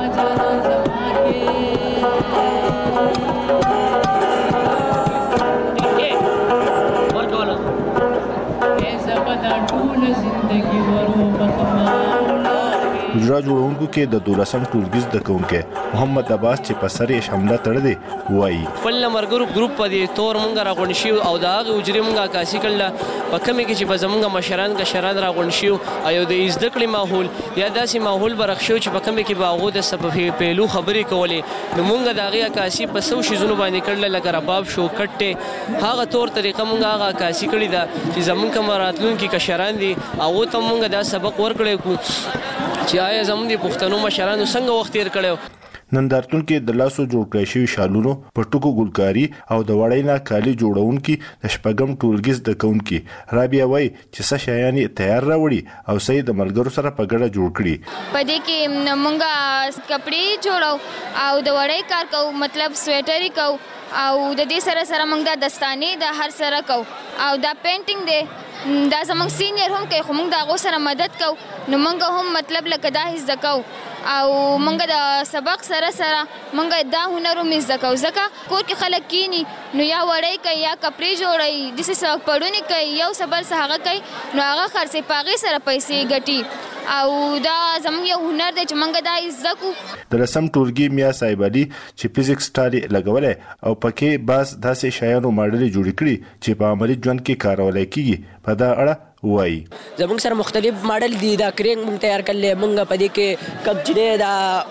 حجره جوړونکو کې د 12م ټولګي زده کوونکي محمد عباس چې په سر یې شمله تړ دی وایي خپل مرګرو ګروپ په دې تور مونږ راغون شي او دا هغه حجره مونږه کاسي کړل په کومه کې چې په زمونږ مشران کشران راغون شي او یو د زده کړې ماحول یا داسې ماحول برخښو چې په کومه کې باغو د سبب پیلو خبرې کولې نو مونږ دا هغه کاسي په سو شي زونه باندې کړل لکه رباب شو کټه هغه تور طریقه مونږ هغه کاسي کړی دا چې زمونږ کمراتلون کې کشران دي او ته مونږ دا سبق ورکړې کو چې آیا زموږ د پښتنو مشرانو څنګه وخت تیر کړو. نندارتون کې د لاسو جوړ کړی شوی شالونو په ټکو ګلکاري او د وړینا کالي جوړونکي د شپږم ټولګي زده کوونکي رابعه وایي چې څه شیان تیار راوړي او سید ملګرو سره په ګډه جوړ کړي. په دې کې مونږه کپڑے جوړو او د وړی کار کوو مطلب سویټر کوو او د دې سره مونږ د دستانې د هر سره کوو او دا پینټینګ دی دا زموږ سینیر هم کوي خو مونږ د هغو سره مدد کوو نو مونږ هم مطلب لکه دا زده کوو او مونږ د سبق سره مونږ دا هنر هم زده کوو ځکه کور کې خلک کینی نو یا وړی کوي یا کپړې جوړوي داسې څه پړونې کوي یو څه بل څه هغه کوي نو هغه خرڅوي په هغې سره پیسې ګټي او دا زموږ یو هنر دی چې مونږ دا زده کوو. د رسم ټولګي میا صاحب علي چې فزیکس سټالي لګولای او پکې باز داسې شیانو ماډل جوړ کړي چې په عملي ژوند کې کارول کیږي په دا اړه وای زموږ سره مختلف ماډل دي دا کرینګ مونږ تیار کړل مونږ په دې کې کبجنه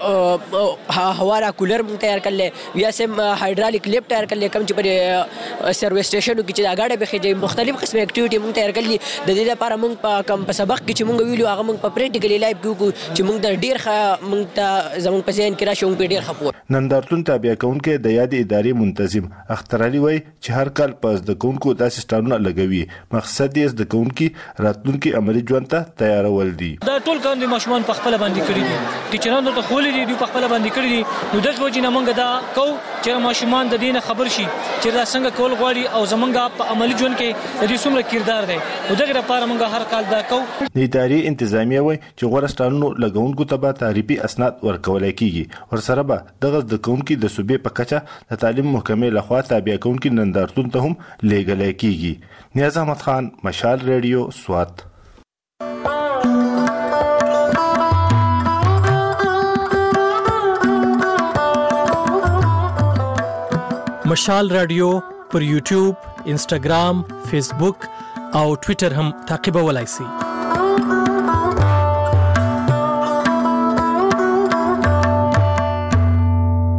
دا هوارا کولر مونږ تیار کړل یا سم هایدرالیک لیفټ تیار کړل کوم چې په سروس سټیشنو کې چې دا غاډه به خېږي مختلف قسم اکټیویټي مونږ تیار کړل د دې لپاره مونږ په کم په سبق کې چې مونږ ویلو هغه مونږ په پریکټیکلی لایف کې چې مونږ د ډیر مونږ ته زموږ په ذهن کې راشي مونږ ډیر خپو. نندارتون تابع کونکي د یاد ادارې منتظم اختر علي وای چې هر کال پس د کونکو داسې سټانونه لګوي مقصد یې د کونکي راتلونکي عملي ژوند ته تیارول دي. دا ټول کار د ماشومان په خپل باندې کړی دي ټیچرانو ته خولې دي په خپل باندې کړی دي نو دغه وجه نه مونږ دا کو چې ماشومان د دین خبر شي چې دا څنګه کول غواړي او زمونږ په عملی ژوند کې د دې څومره کردار دی او دغه لپاره موږ هر کال دا کوو. د اداري انتظامیه وایي چې غوړه سټانونو لګونکو ته به تعریفي اسناد ورکول کیږي ورسره به دغه د کوونکي د صوبې په کچه د تعلیم محکمې لخوا تابع کوونکي نندارتون ته هم لیږل کیږي. نیاز احمد خان، مشال ریډیو، سوات. مشال رادیو پر یوټیوب، انسټاګرام، فیسبوک او ټوئیټر هم تعقیبولای شئ.